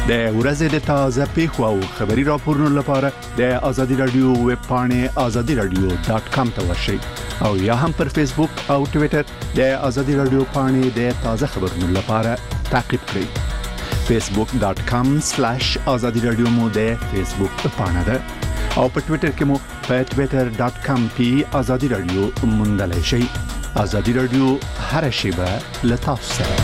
د ورځې د تازه پیښو او خبري راپورونو لپاره د ازادي رادیو ویب پاڼه azadiradio.com ته ورشئ او یا هم پر فیسبوک او ټوئیټر د ازادي رادیو پاڼه د تازه خبرونو لپاره تعقیب کړئ. facebook.com/azadiradio مو د فیسبوک پاڼه ده او په ټوئیټر کې مو په twitter.com/azadiradio موندلای شئ. ازادي رادیو هر شیبه له تاسو سره.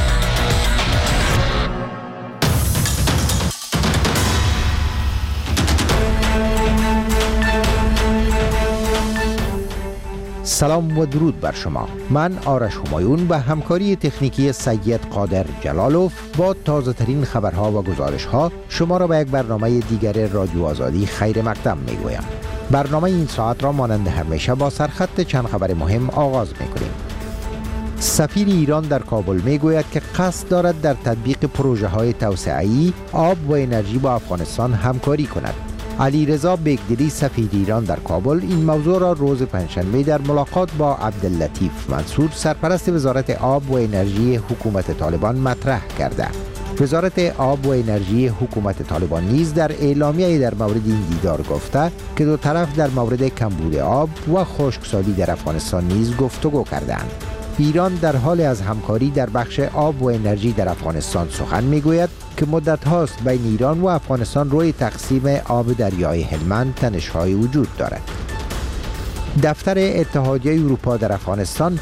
سلام و درود بر شما. من آرش همایون و همکاری تکنیکی سید قادر جلالوف با تازه ترین خبرها و گزارش ها شما را به یک برنامه دیگر رادیو آزادی خیر مقدم می گویم. برنامه این ساعت را مانند همیشه با سرخط چند خبر مهم آغاز می کنیم. سفیر ایران در کابل می گوید که قصد دارد در تطبیق پروژه های توسعه‌ای آب و انرژی با افغانستان همکاری کند. علیرضا بیگدری سفیر ایران در کابل این موضوع را روز پنجشنبه در ملاقات با عبداللطیف منصور سرپرست وزارت آب و انرژی حکومت طالبان مطرح کرده. وزارت آب و انرژی حکومت طالبان نیز در اعلامیه در مورد این دیدار گفته که دو طرف در مورد کمبود آب و خشکسالی در افغانستان نیز گفتگو کردند. ایران در حال از همکاری در بخش آب و انرژی در افغانستان سخن میگوید که مدت هاست بین ایران و افغانستان روی تقسیم آب دریای هلمند تنش‌های وجود دارد. دفتر اتحادیه اروپا در افغانستان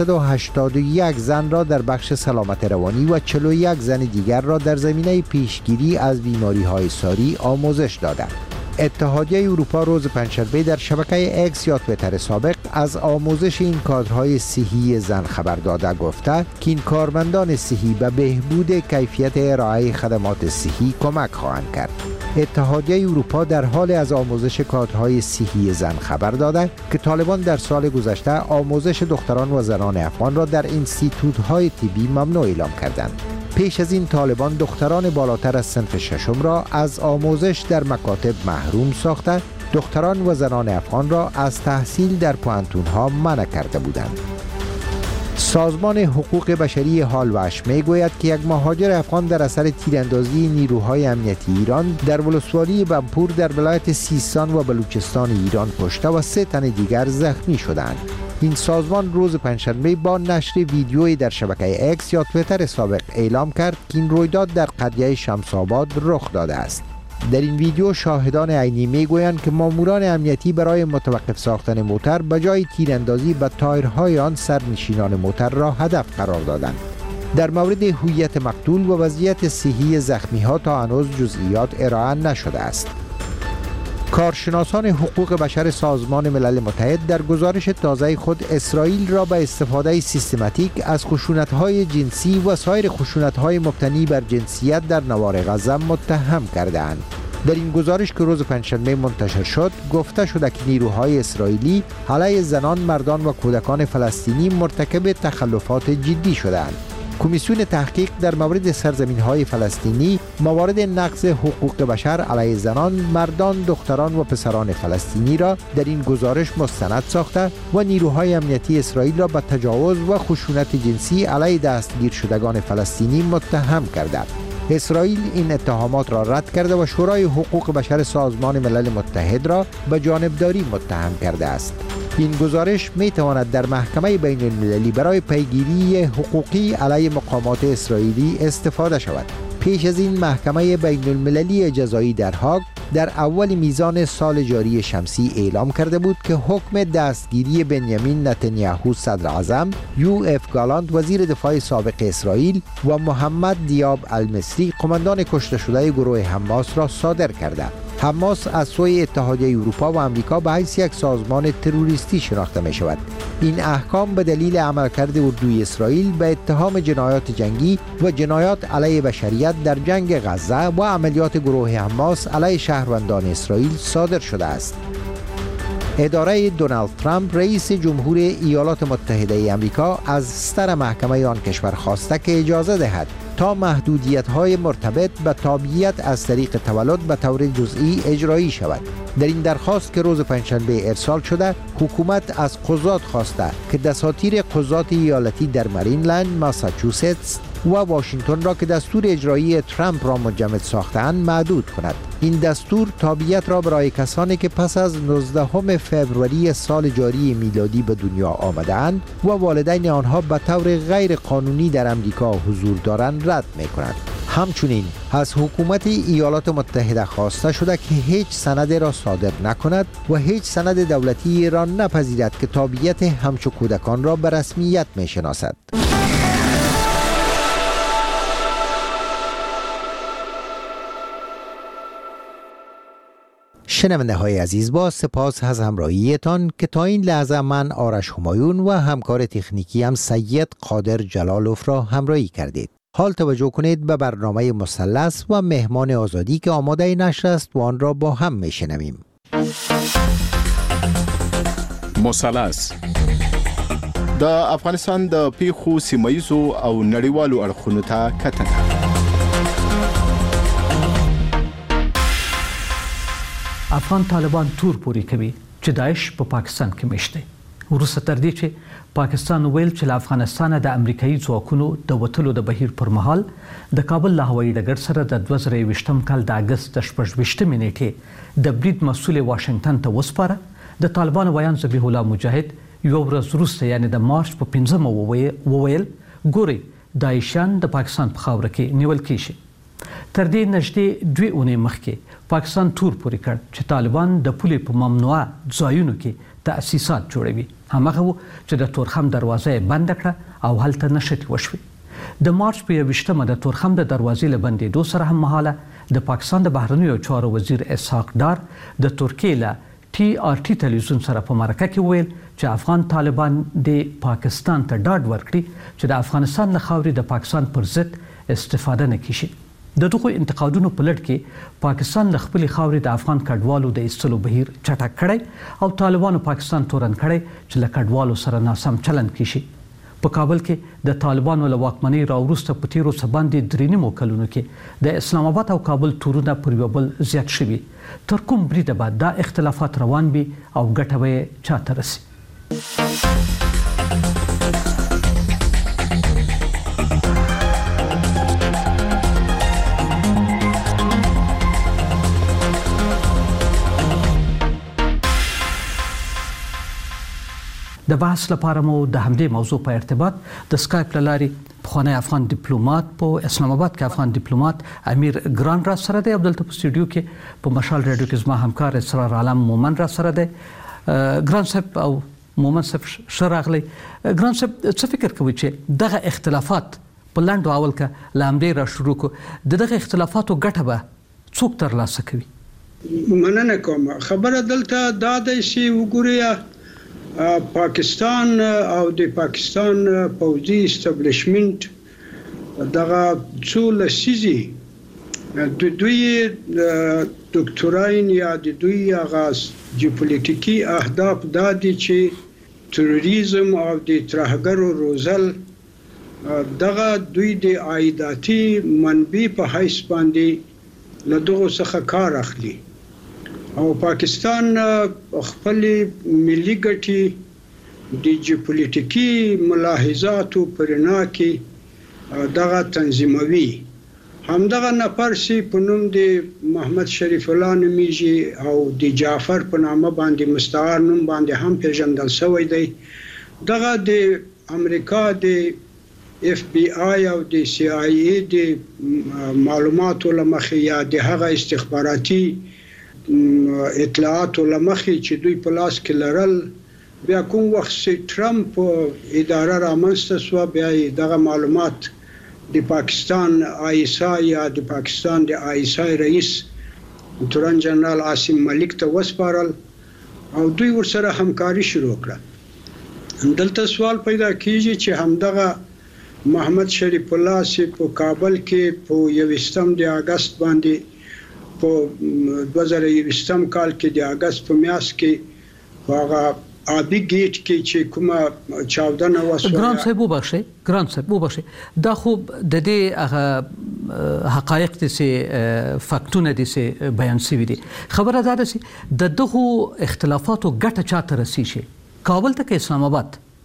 581 زن را در بخش سلامت روانی و 41 زن دیگر را در زمینه پیشگیری از بیماری‌های ساری آموزش دادند. اتحادیه اروپا روز پنجشنبه در شبکه اکس یا توییتر سابق از آموزش این کادرهای صحی زن خبر داده گفته که این کارمندان صحی به بهبود کیفیت ارائه خدمات صحی کمک خواهند کرد. اتحادیه اروپا در حال از آموزش کادرهای صحی زن خبر داده که طالبان در سال گذشته آموزش دختران و زنان افغان را در اینستیتوت‌های طبی ممنوع اعلام کردند. پیش از این طالبان دختران بالاتر از صنف ششم را از آموزش در مکاتب محروم ساخته، دختران و زنان افغان را از تحصیل در پوهنتون‌ها منع کرده بودند. سازمان حقوق بشری هالوش می گوید که یک مهاجر افغان در اثر تیراندازی نیروهای امنیتی ایران در ولسوالی بمپور در ولایت سیستان و بلوچستان ایران کشته و 3 تن دیگر زخمی شدند. این سازمان روز پنجشنبه با نشر ویدیویی در شبکه اکس یا توییتر سابق اعلام کرد که این رویداد در قریه شمس‌آباد رخ داده است. در این ویدیو شاهدان عینی میگویند که ماموران امنیتی برای متوقف ساختن موتر به جای تیراندازی به تایرهای آن سرنشینان موتر را هدف قرار دادند. در مورد هویت مقتول و وضعیت صحی زخمی‌ها تا هنوز جزئیات ارائه نشده است. کارشناسان حقوق بشر سازمان ملل متحد در گزارش تازه خود اسرائیل را به استفاده سیستماتیک از خشونت‌های جنسی و سایر خشونت‌های مبتنی بر جنسیت در نوار غزه متهم کرده‌اند. در این گزارش که روز پنجشنبه منتشر شد گفته شده که نیروهای اسرائیلی علیه زنان، مردان و کودکان فلسطینی مرتکب تخلفات جدی شده‌اند. کمیسیون تحقیق در مورد سرزمین‌های فلسطینی موارد نقض حقوق بشر علیه زنان، مردان، دختران و پسران فلسطینی را در این گزارش مستند ساخته و نیروهای امنیتی اسرائیل را به تجاوز و خشونت جنسی علیه دستگیر شدگان فلسطینی متهم کرده. اسرائیل این اتهامات را رد کرده و شورای حقوق بشر سازمان ملل متحد را به جانبداری متهم کرده است. این گزارش می تواند در محکمه بین المللی برای پیگیری حقوقی علیه مقامات اسرائیلی استفاده شود. پیش از این محکمه بین المللی جزایی در هاگ در اول میزان سال جاری شمسی اعلام کرده بود که حکم دستگیری بنیامین نتانیاهو صدر اعظم، یو اف گالانت وزیر دفاع سابق اسرائیل و محمد دیاب المصری قماندان کشته شده گروه حماس را صادر کرده. حماس از سوی اتحادیه اروپا و آمریکا به حیث یک سازمان تروریستی شناخته می شود. این احکام به دلیل عملکرد اردوی اسرائیل به اتهام جنایات جنگی و جنایات علیه بشریت در جنگ غزه و عملیات گروه حماس علیه شهروندان اسرائیل صادر شده است. اداره دونالد ترامپ رئیس جمهور ایالات متحده آمریکا از صدر محکمه آن کشور خواسته که اجازه دهد تا محدودیت‌های مرتبط به تابعیت از طریق تولد به طور جزئی اجرایی شود. در این درخواست که روز پنجشنبه ارسال شده، حکومت از قضات خواسته که دساتیر قضات ایالتی در مارینلند، ماساچوستس، و واشنگتن را که دستور اجرایی ترامپ را مجمد ساختند معدود کند. این دستور تابعیت را برای کسانی که پس از 19 فوریه سال جاری میلادی به دنیا آمدند و والدین آنها به طور غیر قانونی در امریکا حضور دارند رد می کند. همچنین از حکومت ایالات متحده خواسته شده که هیچ سند را صادر نکند و هیچ سند دولتی را نپذیرد که تابعیت همچو کودکان را به رسمیت می شناسد. شنونده های عزیز، با سپاس از همراهیتان که تا این لحظه من آرش همایون و همکار تکنیکی هم سید قادر جلالوف را همراهی کردید. حال توجه کنید به برنامه مثلث و مهمان آزادی که آماده نشر است و آن را با هم میشنویم. مثلث د افغانستان د پیښو سیمایزو او نړیوالو اړخونو ته کتنه. افغان طالبان تور پوری کوي چې داعش په پاکستان کې مشته. وروسته تر دې چې پاکستان ویل چې له افغانستان د امریکایي ځواکونو د وټلو د بهیر پر مهال د کابل له هوایي ډګر سره د 2020 کال د اگست 18 نیټې د برید مسؤل واشنگټن ته وسپاره. د طالبان ویان ذبیح الله مجاهد یو ورځ وروسته یعنی د مارچ په 15 وویل ګوري داعشان د پاکستان په خاوره کې نیول کیږي. تر دې نږدې 2 اونۍ مخکې پاکستان تور پوری کړ چې طالبان د پولې په ممنوعه ځایونو کې تأسیسات جوړوي. همغه چې د تورخم دروازه بند کړه او هلته نشټي وشوي. د مارچ په 20مه د تورخم د دروازې له بندېدو سره هم مهاله د پاکستان د بهرنیو چارو وزیر اسحاق ډار د ترکیې له TRT تلویزیون سره په مرکه کې ویل چې افغان طالبان د پاکستان ته ډاډ ورکړي چې د افغانستان له خاورې د پاکستان پر ضد استفاده نه کیږي. د دغو انتقادونو په لړ کې پاکستان له خپلې خاورې د افغان کډوالو د ایستلو بهیر چټک کړی او طالبانو پاکستان تورن کړی چې له کډوالو سره ناسم چلند کیږي. په کابل کې د طالبانو له واکمنۍ راوروسته په تیرو څه باندې 3 کلونو کې د اسلام آباد او کابل تورونه پر یو بل زیات شوي. تر کوم بریده بعد دا اختلافات روان وي او ګټه به چاته رسي؟ د بحث لپاره مو د همدې موضوع په ارتباط د سکایپ لارې پخوانی افغان ډیپلوماټ په اسلام آباد کې افغان ډیپلوماټ امیر ګران را سره دی. عبدالته په سټوډیو کې په مشال رادیو کې زما همکار اسرار عالم مومن را سره دی. ګران صاحب او مومن صاحب ښه راغلی. ګران صاحب څه فکر کوي چې دغه اختلافات په لاندو اول کې له همدې را شروع کړو دغه اختلافاتو ګټه به څوک ترلاسه کوي؟ مننه کوم. خبره دلته دا ده چې وګورئ پاکستان او د پاکستان پوځي استابلیشمنت دغه څو لسیزې د دوی دکتوراین یا د دوی آغاز جیوپولیټیکي اهداف دا دي چې تروریزم او د ترهګرو روزل دغه دوی د عایداتي منبع په حیث باندې له دغه څخه کار اخلي او پاکستان خپل ملي ګټې د جیوپولیټیکي ملاحظاتو پرنا کې دغه تنظیموي. همدغه نفر چې په نوم د محمد شریف الله نومیږي او د جعفر په نامه باندې مستعار نوم باندې هم پیژندل شوی دی. دغه د امریکا د FBI او د CIA د معلوماتو لمخې یا د هغه استخباراتي اطلاعات لمخې چې دوی په لاس کې لرل بیا کوم وخت چې ټرمپ اداره رامنځته شوه بیا دغه معلومات د پاکستان ISI یا د پاکستان د ISI رئیس تورن جنرال عاصم ملک ته وسپارل او دوی ورسره همکاري شروع کړه. دلته سوال پیدا کیږي چې همدغه محمد شریف الله چې په کابل کې په 21 د اگست باندې په 2020 کال کې د اگست په میاشت کې هغه آبی گیټ کې چې کومه چاودنه وشوه. ګران صاحب وبخښئ دا خو د دې هغه حقایق دي چې فاکتونه دي چې بیان شوي دي. خبره دا ده چې د دغو اختلافاتو ګټه چاته رسیږي؟ کابل ته که اسلام آباد؟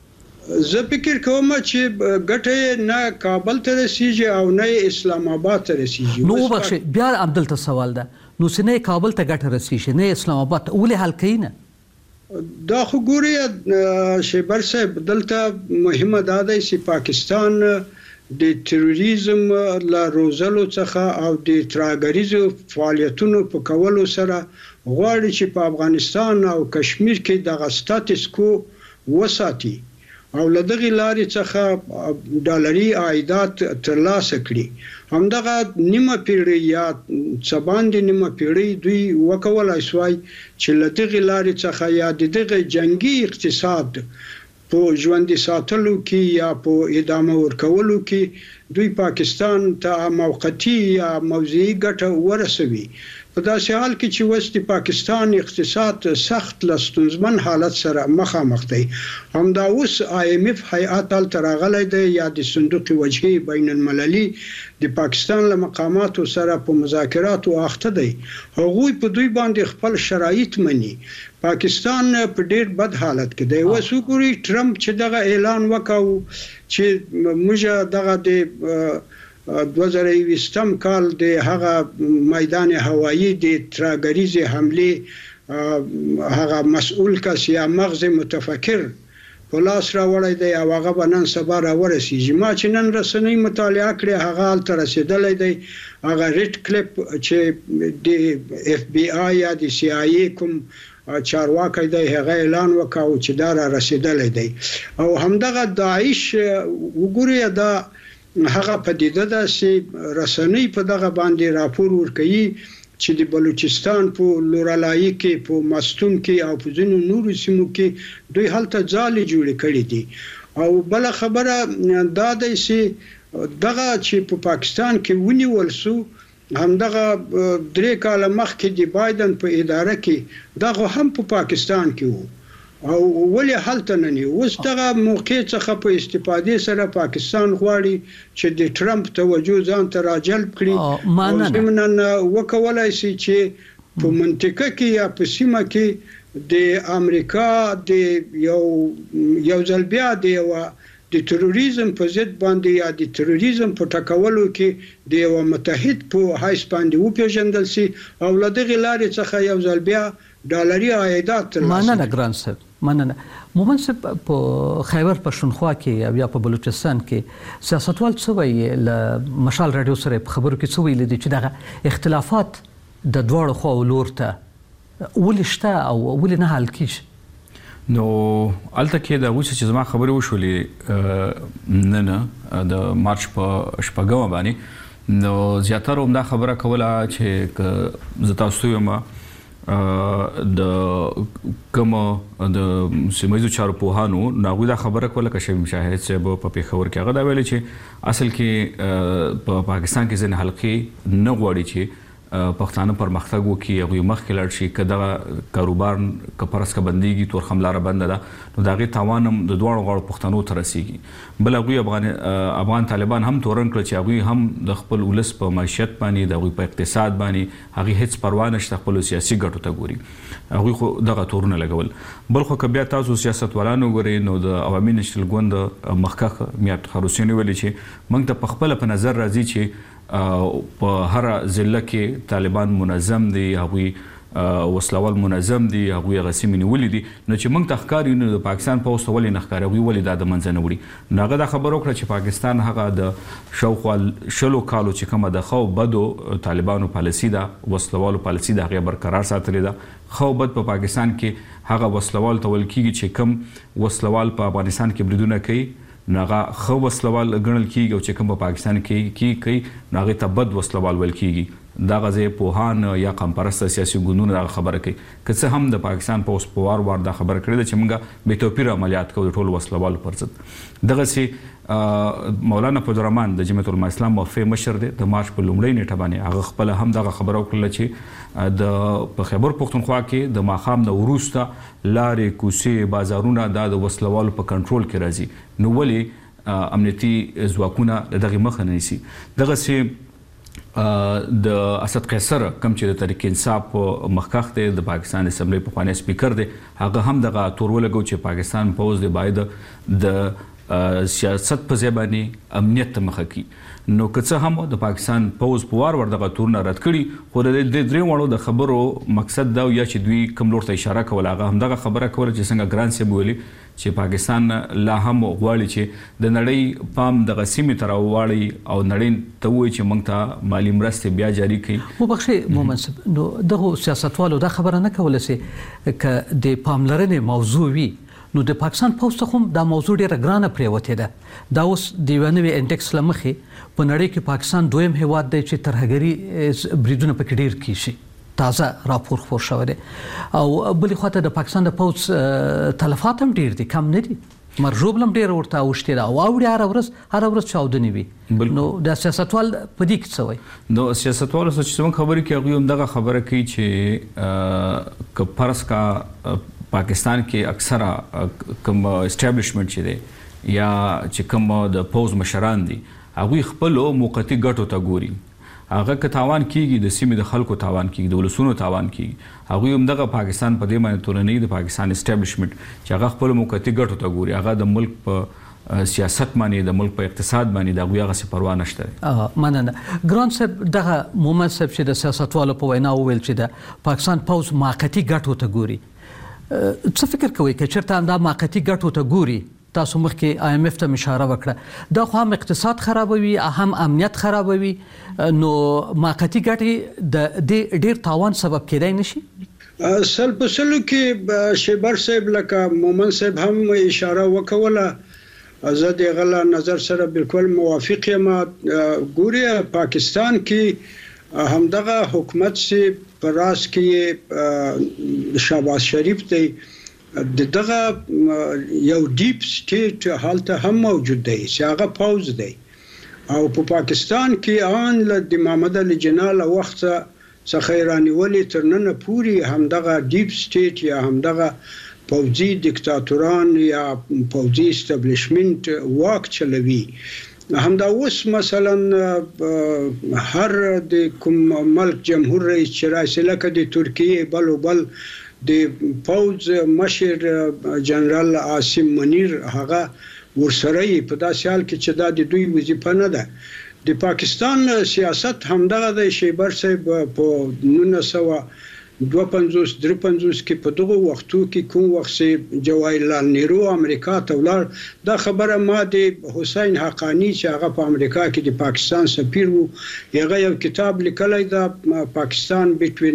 زه فکر کوم چې ګټه نه کابل ته رسیږي او نه اسلام آباد ته رسیږي. نو وبخښه بیا عبدالته سوال ده، نو سنه کابل ته ګټه رسیږي نه اسلام آباد ته، ولې حل کوي نه؟ دا خو ګوري شیبر صاحب دلته مهمه دا ده چې پاکستان د تروریزم لا روزلو څخه او د تراګریزو فعالیتونو په کولو سره غواړي چې په افغانستان او کشمیر کې د سټاتس کو وساتي او لدغه لارې څخه ډالري عایدات ترلاسه کړي. همدغه نیمه پیړۍ یا څباندې نیمه پیړۍ دوی وکولای شوی چې لدغه لارې څخه یا دغه جنگي اقتصاد په ژوند ساتلو کې یا په ادامه ورکولو کې دوی پاکستان ته موقتی یا موضعي ګټه ورسوي. په داسې حال کې چې وست پاکستان اقتصاد سخت لستونزمن حالت سره مخامخ دی. همدا اوس IMF هیئات تراغلی دی یا د صندوق وجهي بین المللي د پاکستان له مقاماتو سره په مذاکراتو اخته دی. هغوی په دوی باندې خپل شرایط مني. پاکستان په ډیر بد حالت کې دی. وسوګوري ټرمپ چې دغه اعلان وکاو چې موږ دغه د 2020 کال د هغه میدان هوایی د تراګریزي حمله هغه مسؤل کس یا مغز متفکر په لاس راوړی دی او هغه به نن سبا راورسیږي. ما چې نن رسنۍ مطالعه کړې هغه هلته رسېدلی دی. هغه ریډ کلیپ چې د FBI یا د CIA کوم چارواکی دی هغه اعلان وکاو چې دا را رسېدلی دی. او همدغه داعش وګورئ دا هغه پدیده ده چې رسنۍ په دغه باندې راپور ورکوي چې د بلوچستان په لورالایي کې په مستون کې او په ځینو نورو سیمو کې دوی هلته ځالې جوړې کړې دي. او بل خبره دا ده چې دغه چې په پاکستان کې ونیول سو همدغه 3 کاله مخکې د بایدن په اداره کې دغه هم په پاکستان کې وو او ولې هلته نه ني. اوس دغه موقع څخه په استفاده سره پاکستان غواړي چې د ټرمپ توجه ځان ته راجلب کړي او زمونږ وکولای شي چې په منطقه کې یا په سیمه کې د امریکا د یو ځل بیا د تروریزم په ضد باندې یا د تروریزم په ټکولو کې د یو متحد په حیث باندې وپیژندل شي او له دغه لارې څخه یو ځل بیا ډالري عایدات ترلاسه. مننه ګران صاحب، مننه. مومن صاحب په خیبر پښتونخوا کې یا په بلوچستان کې سیاستوال څه وایي؟ له مشال رادیو سره په خبرو کې څه ویل دي چې دغه اختلافات د دواړو خواو لور ته ولې شته او ولې نه حل کیږي؟ نو الته کې د اوس چې زما خبرې وشولې نه د مارچ په شپږمه باندې نو زیاتره هم دا خبره کوله چې زه تاسو یم د کوم د سیمایي چارو پوهانو ناغوی دا خبره کوله چې مشاهد صاحب په پیښور کې هغه دا ویل چې اصل کې په پاکستان کې ځین حلقې نه غواړي چې پښتانه پرمختګ وکړي او مخکې لاړ شي. کله کاروبار کپرس کا بنديږي تور خملاره بند ده نو داغه توانم د دوه غړو پښتنو ته رسیږي. بل هغه افغان طالبان هم تورن کړ چې هغه هم د خپل ولس په معیشت باندې د په اقتصاد باندې هغه هیڅ پروا نشته خپل سیاسي ګټو ته ګوري. هغه خو دغه تورونه لګول. بل خو کبیا تاسو سیاستوالانو ګوري نو د عوامي نشل ګوند مخکخ میات خروسینی ویل چې موږ ته په خپل په نظر راځي چې په هر ضلع کې طالبان منظم دي، هغوی وسلوال منظم دي، هغوی غسیمې نیولې دي. نو چې موږ ته ښکاري نو د پاکستان پوځ ته ولې نه ښکاري؟ هغوی ولې دا د منځه نه وړي؟ نو هغه دا خبره وکړه چې پاکستان هغه د شاوخوا 20 کالو چې کومه د خو بدو طالبانو پالیسي ده، وسلوالو پالیسي ده، هغه برقرار ساتلې ده. خو بد په پاکستان کې هغه وسلوال تول کیږي چې کم وسلوال په افغانستان کې بریدونه کوي ناغه خو وسلوال ګڼل کیږي او چې کوم په پاکستان کې کوي ناغه ته بد وسلوال ول کیږي. دا غزه پوهان یا قوم پرست سیاسي ګوندونه دا خبره کوي که څه هم د پاکستان په اوس په وار دا خبره کړې ده چې موږ به توپیر عملیات کوو ټول وسلوال پر ضد. دغه سي مولانا فضلرحمن د جمعیت العلماء اسلام موفي مشر دی د مارچ په لومړۍ نیټه باندې هغه خپل هم دغه خبره وکړه چې د خیبر پښتونخوا کې د ماخام د وروسته لارې کوڅې بازارونه د وسلوالو په کنټرول کې راځي. نو ولې امنیتي ځواکونه دغه مخه نه نیسي؟ دغه سي د اسد قیصر کوم چې د تحریک انصاف مخکخ دی د پاکستان اسمبلی پخوانی سپیکر دی هغه هم دغه تور ولګو چې پاکستان پوز دی باید د سیاست په ځای باندې امنیت ته مخه کړي نو که څه هم د پاکستان پوز په وار ور دغه تورونه رد کړي خو د درې وړو د خبرو مقصد دا یا چې دوی کوم لور ته اشاره کوله هغه هم دغه خبره کوله چې څنګه ګران صاحب ویلي چې پاکستان لا هم غواړي چې د نړۍ پام دغه سیمې ته راوواړي او نړۍ ته وایي چې موږ ته مالي مرستې بیا جاري کړي وبخښئ مومن صاحب نو دغه سیاستوالو دا خبره نه کوله چې که د پاملرنې موضوع وي نو د پاکستان پوز ته هم دا موضوع ډیره ګرانه پریوتې ده دا اوس د یوه نوې انډکس له مخې په نړۍ کې پاکستان دویم هیواد دی چې ترهګري بریدونه پکې ډیر کیږي تازه راپور خپور شوی دی او بلې خواته د پاکستان د پوز تلفات هم ډیر دي کم نه دي مرجوب هم ډیر ورته اوښتې ده او اوړي هر ورځ چاودنې وي نو د سیاستوال په دې کې څه وایي نو سیاستوالو څه چې موږ خبرې کوي هغوی هم دغه خبره کوي چې که فرض کا پاکستان کې اکثره کوم اسټابلیشمنت چې دی یا چې کوم د پوز مشران دي هغوی خپلو موقتي ګټو ته ګوري هغه که تاوان کیږي د سیمې د خلکو تاوان کیږي د ولسونو تاوان کیږي هغوی هم دغه پاکستان په دې باندې تورنوي د پاکستان اسټابلیشمنت چې هغه خپلو موقتي ګټو ته ګوري هغه د ملک په سیاست باندې د ملک په اقتصاد باندې د هغوی هغسې پروا نشته مننه ګران صاحب دغه مومن صاحب چې د سیاستوالو په وینا وویل چې د پاکستان پوز موقتي ګټو ته ګوري څه فکر کوئ که چېرته همدا موقتي ګټو ته ګوري تاسو مخکې IMF ته اشاره وکړه دا خو هم اقتصاد خرابوي هم امنیت خرابوي نو موقتي ګټې د دې ډیر تاوان سبب کېدای نشي سل په سلو کې شیبر صاحب لکه مومن صاحب هم اشاره وکوله زه د غلا نظر سره بالکل موافق یم ګوري پاکستان کې همدغه حکومت سي پر راس کې شهباز شریف دی دغه یو ډیپ سټیټ حالت هم موجود دی چې هغه پوز دی او په پاکستان کې ان د محمد علي جناح له وخت څخه رانیولې تر نن پورې همدغه ډیپ سټیټ یا همدغه پوځي دیکتاتوران یا پوځي اسټابلیشمنت واک چلوي همدا اوس مثلا هر د کوم ملک جمهور رئیس چې راشي لکه د ترکیه بل د پوز مشر جنرال عاصم منیر هغه ورسره په داسې حال کې چې دا د دوی وظیفه نه ده د پاکستان سیاست همدغه د شیبر صاحب په 1952-53 کې په دغه وختو کې کوم وخت چې جواهرلال نهرو امریکا ته ولاړ دا خبره ما د حسین حقانی چې هغه په امریکا کې د پاکستان سفیر وو هغه یو کتاب لیکلی دا پاکستان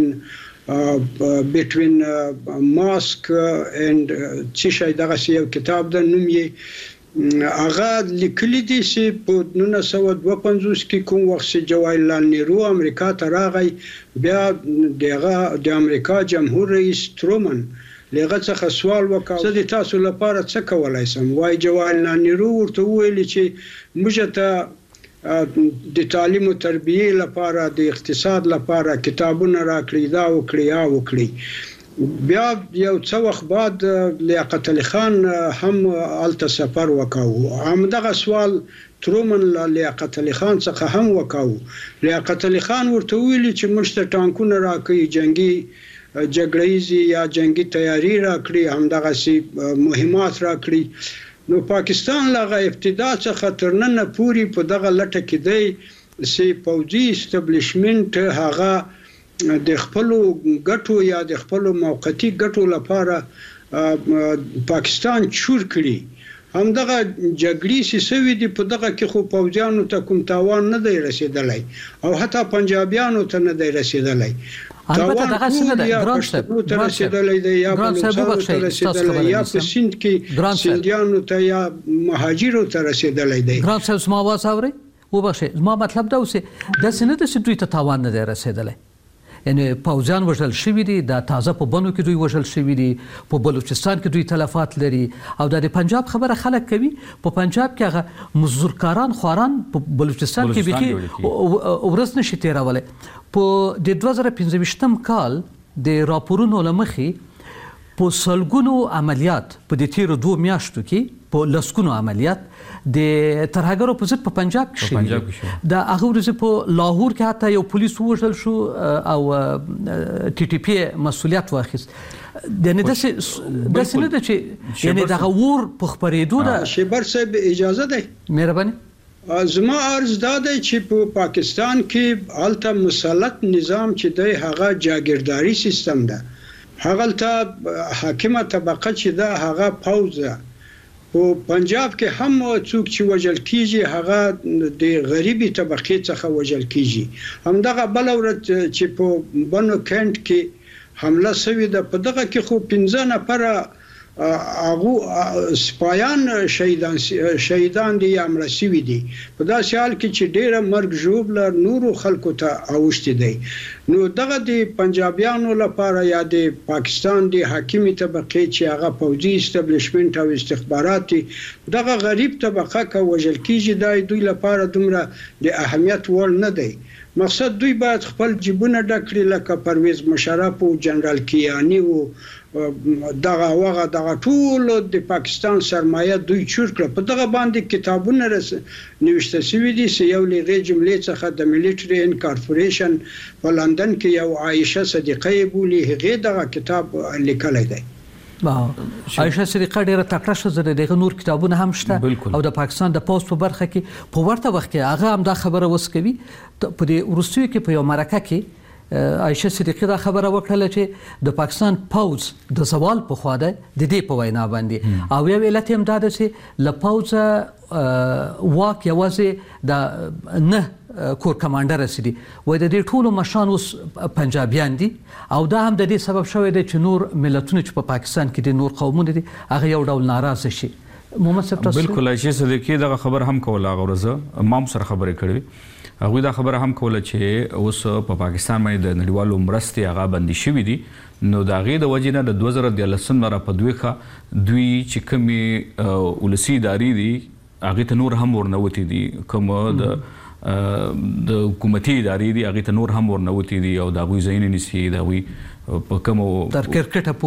between mosque and چې شاید دغه یو کتاب د نوم یې هغه لیکلي دي چې په 1952 کې کوم وخت چې جواهرلال نهرو امریکا ته راغی بیا د امریکا جمهور رئیس ترومن لغه څخه سوال وکړ زه د تاسو لپاره څه کولای سم وای جواهرلال نهرو ورته ویل چې موږ ته د تعلیم او تربیه لپاره د اقتصاد لپاره کتابونه راکړي دا وکړي بیا یو څو وخت بعد لیاقت علي خان هم الته سفر وکاو همدغه سوال ترومن لیاقت علي خان څخه هم وکاو لیاقت علي خان ورته ویلي چې موږ ته ټانکونه راکړي جنگي جګړه‌یزي یا جنگي تیاری راکړي همدغه سي مهمات راکړي نو پاکستان لغه ابتدا څخه تر نن پوري په دغه لټه کې دی چې پوځي اسټابلیشمنت هغه د خپل ګټو یا د خپل موقتی ګټو لپاره پاکستان چور کړي همدغه جګړې چې سوي دي په دغه کې خو پوځیانو ته کوم تاوان نه دی رسیدلی او حتی پنجابیانو ته نه دی رسیدلی البته دغه څه ده ګران صاحب ته رسیدلی دی یا یا په سند کې سندیانو ته یا مهاجرو ته رسیدلی دی ګران صاحب زما आवाज اوري وبخښئ زما مطلب دا اوسه د سند چې دوی ته تاوان نه دی رسیدلی یعنی پوځیان وژل شوي دي د تازه په بنو کې دوی وژل شوي دي په بلوچستان کې دوی تلفات لري او د پنجاب خبره خلک کوي په پنجاب کې هغه مزدورکاران خواران په بلوچستان کې بيخي ورځ نشي تیرولی په د 2015 کال د راپورونو لمخې په سلګونو عملیات په د تیرو 2 میاشتو کې په لسکونو عملیات د ترهګرو په ضد په پنجاب کې شوي د هغه ورځې په لاهور کې حتی یو پولیس ووژل شو او ټي ټي پی مسؤلیت واخیست. یعنې داسې نه ده چې یعنې دغه اور په خپرېدو ده. شیبر صاحب اجازه دی مهرباني. زما عرض دا دی چې په پاکستان کې هلته مسلط نظام چې دی هغه جاگیرداری سیستم ده. هغه حاکمه طبقه چې ده هغه پوځ ده. په پنجاب کې هم څوک چې وژل کیږي هغه د غریبي طبقې څخه وژل کیږي. همدغه بل ورځ چې په بنو کینټ کې حمله شوې ده په دغه کې خو 15 نفره هغه سپایان شهیدان دي یا مړه شوي دي. په داسې حال کې چې ډیره مرګ ژوبله نورو خلکو ته اوښتې دی. نو دغه د پنجابیانو لپاره یا د پاکستان د حاکمي طبقې چې هغه پوځي استابلیشمنت او استخباراتي دغه غریب طبقه که وژل کیږي دا دوی لپاره دومره د اهمیت وړ نه دی. مقصد دوی باید خپل جیبونه ډک کړي لکه پرویز مشرف او جنرال کیانی او دغه ټول د پاکستان سرمایه دوی چور کړه. په دغه باندې کتابونه نوشته شوي دي چې یو لغې جملې څخه د ملټري انکارپوریشن په لندن کې یو عایشه صدیقه بولی هغه دغه کتاب لیکلی دی. عایشه صدیقه ډیره تکړه ښځه ده. دغه نور کتابونه هم شته او د پاکستان د پوسټ په برخه کې په ورته وخت کې هغه هم دا خبره وسکوي. په دې وروستیو کې په یو مرکه کې عایشه صدیقی دا خبره وکړه چې د پاکستان پوز د سوال په خوا ده د دې په وینا باندې او یو علت هم دا ده چې له پوزه واک یوازې د نه کور کمانډر رسیدي وای د دې ټولو مشان اوس پنجابیان دي او دا هم د دې سبب شوی دی چې نور ملتونه چې په پاکستان کې دي نور قومونه دي هغه یو ډول ناراضه شي. محمد صاحب تاسو بالکل عایشه صدیقی دا خبر هم کوله هغه ورځ ما هم سره خبرې کړې. هغوی دا خبره هم کوله چې اوس په پاکستان باندې د نړیوالو مرستې هغه بندي شوي دي. نو د هغې د وجې نه د 2013 نه را په دوی چې کومې ولسي ادارې دي هغې ته نور هم ورنوتې دي. کوم د حکومتي ادارې دي هغې ته نور هم ورنوتې دي او د هغوی ځایونه نیسي د هغوی په کومو تر کرکټه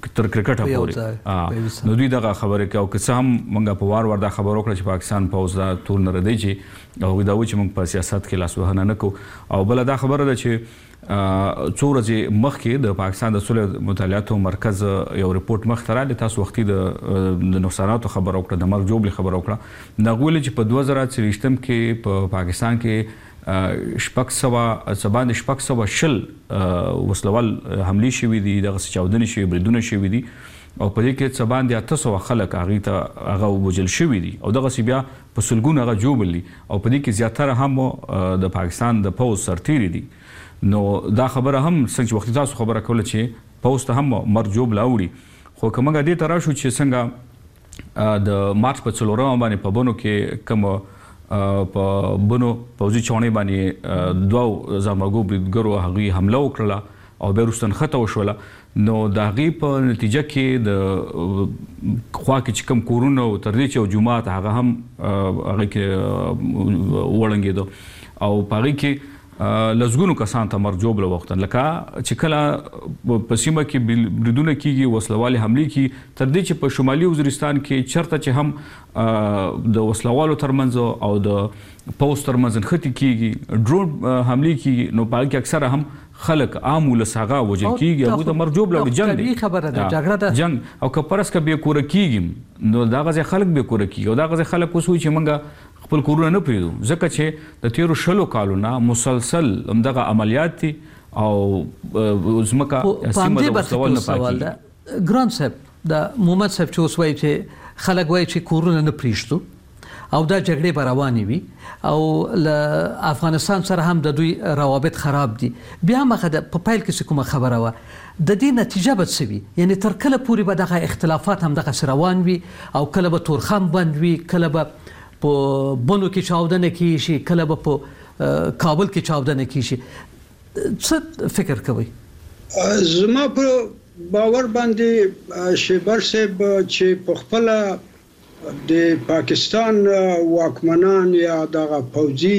پورې. نو دوی دغه خبرې کوي او که څه هم موږ په وار دا خبر وکړه چې پاکستان پوځ دا ټول نه ردی چې هغوی دا وایي چې موږ په سیاست کې لاسوهنه نه کوو. او بله دا خبره ده چې څو ورځې مخکې د پاکستان د صلح مطالعاتو مرکز یو رپورټ مخته راغلی. تاسو وختي د نقصاناتو خبره وکړه د مرګ جوړې خبره وکړه. هغوی ویلي چې په 2023 کې په پاکستان کې 620 وسلوال حملې شوي دي دغسې چاودنې شوي بریدونه شوي دي او په دې کې څه باندې 800 خلک هغه وژل شوي دي او دغسې بیا په سلګونه هغه ژوبل دي او په دې کې زیاتره هم د پاکستان د پوځ سرتیري دي. نو دا خبره هم څنګه چې وختي تاسو خبره کوله چې پوځ ته هم مرګ ژوبله اوړي. خو که موږ دې ته راشو چې څنګه د مارچ په 4 باندې په بنو کې کوم په بنو پوځي چوڼۍ باندې 2 زامګو بریدګرو هغوی حمله وکړله او بیا وروسته نښته وشوله. نو د هغې په نتیجه کې د خوا کې چې کوم کورونه او تر دې چې یو جومات هغه هم هغې کې وړنګېده او په هغې کې لزګونو کسان ته مرګ ژوبله وختن. لکه چې کله په سیمه کې بریدونه کیږي وسلوالې حملې کیږي تر دې چې په شمالي وزیرستان کې چرته چې هم د وسلوالو ترمنځ او د پوځ ترمنځ نښتې کیږي ډرون حملې کیږي نو په هغې کې اکثره هم خلک عام ولس هغه وژل کیږي هغوی ته مرګ ژوبله جنګ دی جنګ او که فرض که بې کوره کیږي نو دغه ځای خلک بې کوره کیږي او دغه ځای خلک اوس وایي چې موږ خپل کورونه نه پرېږدو ځکه چې د تېرو 20 کالو نه مسلسل همدغه عملیات دي او ځمکه سیمه د وسلوال نه پاکېږي. ګران صاحب د محمد صاحب چې اوس وایي چې خلک وایي چې کورونه نه پرېږدو او دا جګړې به روانې وي او له افغانستان سره هم د دوی روابط خراب دي. بیا هم هغه په پیل کې چې کومه خبره وه د دې نتیجه به څه وي؟ یعنې تر کله پورې به دغه اختلافات همدغسې روان وي او کله به تورخم بند وي کله به په بنو کې چاودنه کیږي کله به په کابل کې چاودنه کیږي. څه فکر کوئ؟ زما په باور باندې شیبر صاحب چې په خپله د پاکستان واکمنان یا دغه پوځي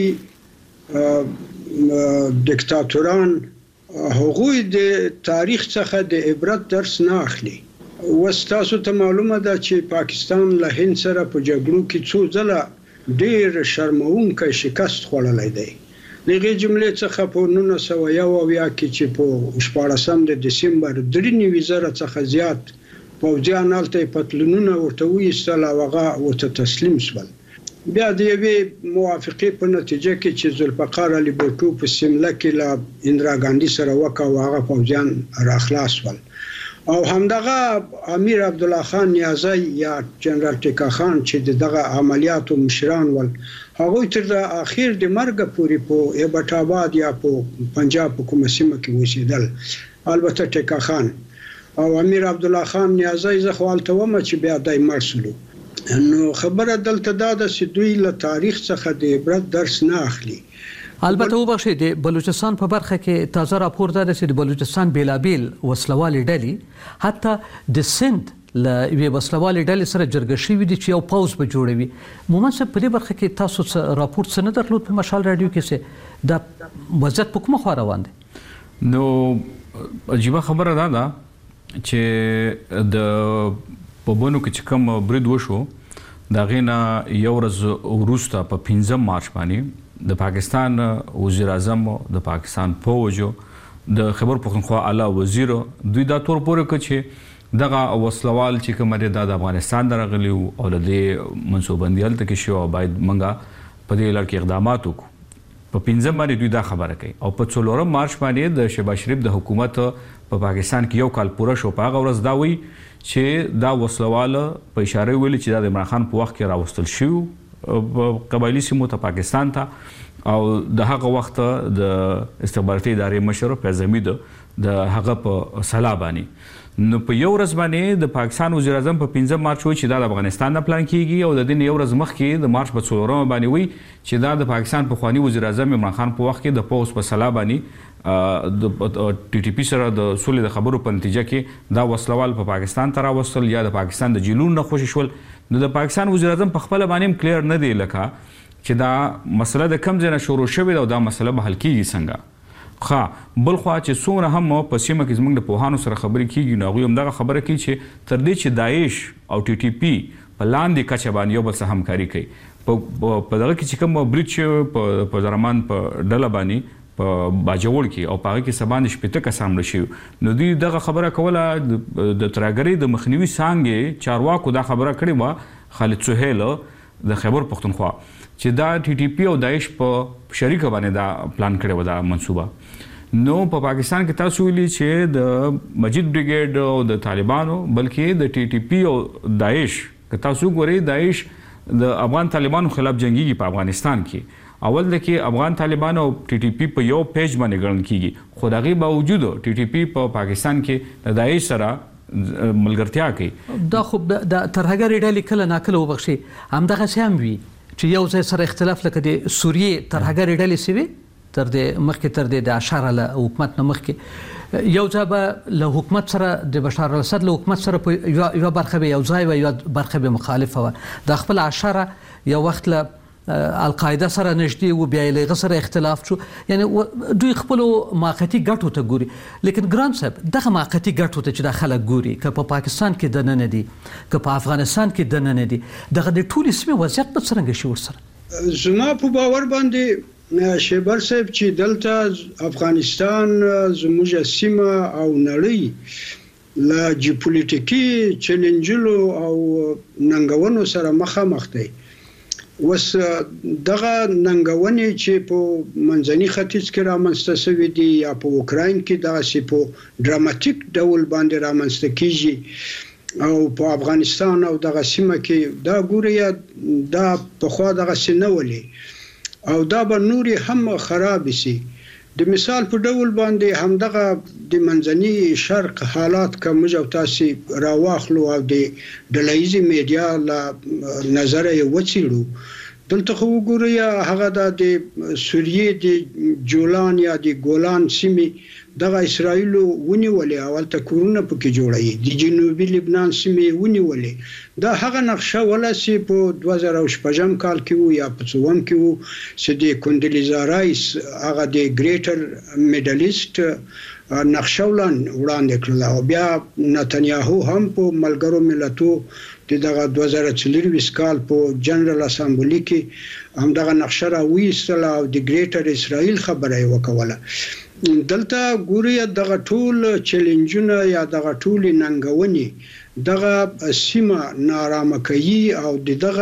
دیکتاتوران هغوی د تاریخ څخه د عبرت درس نه اخلي. وستاسو ته معلومه ده چې پاکستان له هند سره په جګړو کې څو ځله ډېر شرمونکی شکست خوړلی دی. دغه جملې څخه په 1901 کې چې په 14 د دسمبر 93,000 څخه زیات پوځیان هلته پتلونونه ورته وایستل او هغه ورته تسلیم شول. بیا د یوې موافقې په نتیجه کې چې ذوالفقار علي بوټو په سیمله کې له اندرا ګاندي سره وکړ، هغه پوځیان راخلاص ول. او همدغه امیر عبدالله خان نیازی یا جنرال ټیکا خان چې دغه عملیاتو مشران ول، هغوی تر اخر د مرګ پورې په ایبټ آباد یا په پنجاب په کومه سیمه کې اوسېدل. البته ټیکا خان او امیر عبدالله خان نیازی زه خو هلته وم چې بیا دی مړ شولو. نو خبره دلته دا ده چې دوی له تاریخ څخه د عبرت درس نه اخلي. البته وبخښئ، د بلوچستان په برخه کې تازه راپور ده چې د بلوچستان بیلابیل وسلوالې ډلې حتی د سند له یوې وسلوالې ډلې سره جرګه شوي دي چې یو پوځ به جوړوي. مومن صاحب په دې برخه کې تاسو څه راپور څه نه درلود په مشال راډیو کې چې دا وضعیت په کومه خوا روان دی؟ نو عجیبه خبره ده چې د په بونو کې چې کوم برید وشو د هغې نه یو ورځ وروسته په 15 مارچ باندې د پاکستان وزیر اعظم د پاکستان فوج د خیبر پختونخوا اعلی وزیر دوی دا تور پورې کړ چې دغه وسلوال چې کوم دی د افغانستان راغلی او د منصوبندي هلته کې شو، باید موږ په دې لړ کې اقدامات وکړو. په 15 باندې دوی دا خبره کوي او په 4 مارچ باندې د شهباز شریف د حکومت په پاکستان کې یو کال پوره شو. په هغه ورځ دا وایي چې دا وسلوال په اشاره ویلي چې دا د عمران خان په وخت کې راوستل شو قبایلی سیمو ته پاکستان ته، او د هغه وخت د استخباراتي ادارې مشر فیض حمید د هغه په صلاح باندې. نو په یو ورځ باندې د پاکستان وزیر اعظم په 15 مارچ وایي چې دا د افغانستان نه پلان کیږي او د دې یو ورځ مخکې د مارچ په 4 باندې وایي چې دا د پاکستان پخوانی وزیر اعظم عمران خان په وخت کې د پوځ په صلاح باندې د ټي ټي پی سره د سولې د خبرو په نتیجه کې دا وسلوال په پاکستان ته راوستل یا د پاکستان د جیلونو نه خوشي شول. نو د پاکستان وزیر اعظم په خپل باندې کلیر نه دی لکه چې دا مسله د کم ځای نه شروع شوې ده او دا مسله به حل کیږي څنګه. ښه بل خوا چې څومره هم په سیمه کې زموږ د پوهانو سره خبرې کیږي نو هغوی همدغه خبره کوي چې تر دې چې داعش او ټي ټي پی په لاندې کچه باندې یو بل سره همکاري کوي په دغه کې چې کوم برید شوی په درمان په ډله باندې په باجوړ کې او په هغه کې سبا 15 کسان مړه شوي. نو دوی دغه خبره کوله د ترهګرۍ د مخنیوي څانګې چارواکو دا خبره کړې وه خالد سهیل د خیبر پختونخوا چې دا ټي ټي پی او داعش په شریکه باندې دا پلان کړی و دا منصوبه. نو په پاکستان کې تاسو ویلي چې د مجید بریګیډ او د طالبانو بلکې د ټي ټي پی او داعش که تاسو ګورئ داعش د افغان طالبانو خلاف جنگيږي په افغانستان کې. اول د کې افغان طالبان او ټي ټي پی په یو پیج باندې ګڼل کیږي، خو دغه باوجود ټي ټي پی په پاکستان کې د داعش سره ملګرتیا کوي. دا خو د ترهګرۍ ډلې کله ناکله وبخښي همدغه هم وي چې یو ځای سره اختلاف لکه د سوریې ترهګرۍ ډلې سوي تر دې مخکې تر دې د اشاره له حکومت نه مخکې یو ځای به له حکومت سره د بشار الاسد له حکومت سره په یو برخه به یو ځای و یو برخه به مخالفه و. د خپل اشاره یو وخت له القاعده سره نږدې و بیا له سره اختلاف شو، یعنی دوی خپل موقتی ګټو ته ګوري. لیکن ګران صاحب دغه موقتی ګټو ته چې د خلک ګوري که په پاکستان کې د نه دي که په افغانستان کې د نه دي دغه د ټولې سیمې وضعیت به څرنګه شي ورسره؟ زما په باور باندې شیبر صاحب چې دلته افغانستان زموږ سیمه او نړۍ له جیوپولیټیکي چیلنجونو او ننګونو سره مخامخ دی. وس دغه ننګونې چې په منځني ختیځ کې رامنځته شوي دي یا په اوکراین کې دغسې په ډراماتیک ډول باندې رامنځته کیږي او په افغانستان او دغه سیمه کې دا ګورئ دا پخوا دغسې نه ولي او دا به نورې هم خراب شي. د مثال په ډول باندې همدغه د منځني شرق حالات که موږ او تاسې راواخلو او د ډلهییزې میډیا له نظره یې وڅېړو، دلته خو وګورئ هغه د سوریې د جولان یا د ګولان سیمې دغه اسرائیلو ونیولې او هلته کورونه پکې جوړوي، د جنوبي لبنان سیمې ونیولې. دا هغه نقشه ولسې په 2006 کال کې و یا په 2004 کې و چې د کندلیزا رایس هغه د ګریټر میډلیسټ نقشه وړاندې کړل او بیا نتنیاهو هم په ملګرو ملتونو دغه 2024 کال په جنرال اسامبلی کې هم دغه نقشه راوېستله او د ګریټر اسرائیل خبره وکوله. دلته ګوري دغه ټول چیلنجونه یا دغه ټول ننګونې دغه سیمه نارامه کوي او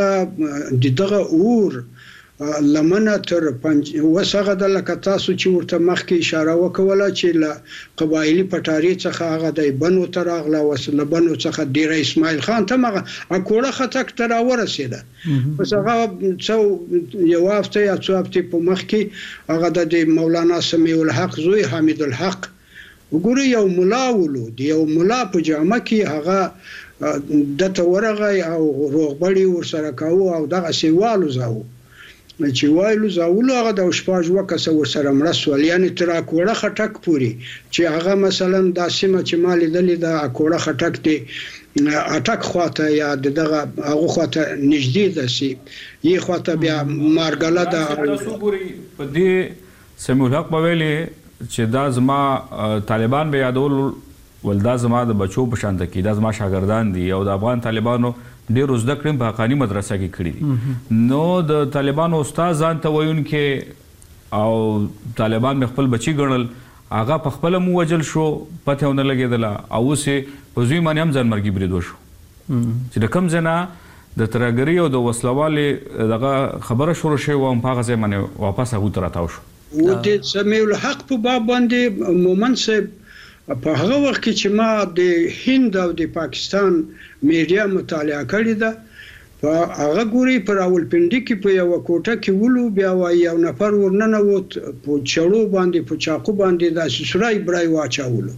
دغه اور لمنه تر وسغه د لکه تاسو چې ورته مخکې اشاره وکوله چې له قبایلی پټاری څخه هغه د بنو تراغله وسله بنو څخه ډیر اسماعیل خان ته مغه اکوړه خټک تر ورسېده پس هغه څو یو هفته یا څو هفته په مخکې هغه د مولانا سمیع الحق زوی حمید الحق وګوري یو ملا ولو دی یو ملا په جامه کې هغه د تورغه او روغبړی ورسره کاوه او دغه سیوالو زاو چې وایلو زاولو هغه د شپاج وکسه ورسره مرسول یعنی تر اکوړه خټک پوری چې هغه مثلا د سیمه چې مال دلی د اکوړه خټک دی اټک خواته یا دغه هغه خواته نږدې ده سي یي خواته بیا مارګله ده تاسو ګوري په دې سمولحق په ویلې چې دا زما طالبان به یادول ولدا زما د بچو په شان کې دا زما شاګردان دي او د افغان طالبانو ډیر زده کړم په حقانی مدرسه کې کړی دي نو د طالبانو استاد ځان ته وایون کې او طالبان خپل بچی ګڼل هغه په خپل مو وجل شو پته ونه لګیدله او سه په زوی باندې هم ځان مرګي بریدو شو چې د کم زنه د ترګری او د وسلوالې دغه خبره شروع شوه او په هغه ځای باندې واپس هغه تراتاو شو و د سمیع الحق په باب باندې مومن صاحب په هغه وخت کې چې ما د هند او د پاکستان میډیا مطالعه کړې ده په هغه ګوري پر راولپنډي کې په یو کوټه کې ولو بیا وای یو نفر ورننه ووت په چړو باندې په چاقو باندې د سورای برای واچولو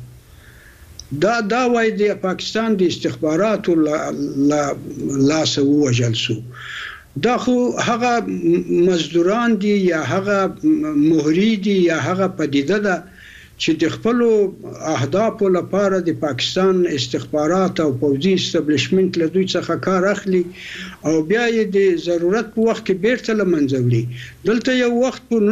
دا وای د پاکستان د استخباراتو لاس ووجل سو دا خو هغه مزدوران دي یا هغه مهری دي یا هغه پدیده ده چې د خپل اهدافو لپاره د پاکستان استخبارات او پوځي استابلیشمنت له دوی څخه کار اخلي او بیا یې د ضرورت په وخت کې بیرته لمنځوي دلته یو وخت په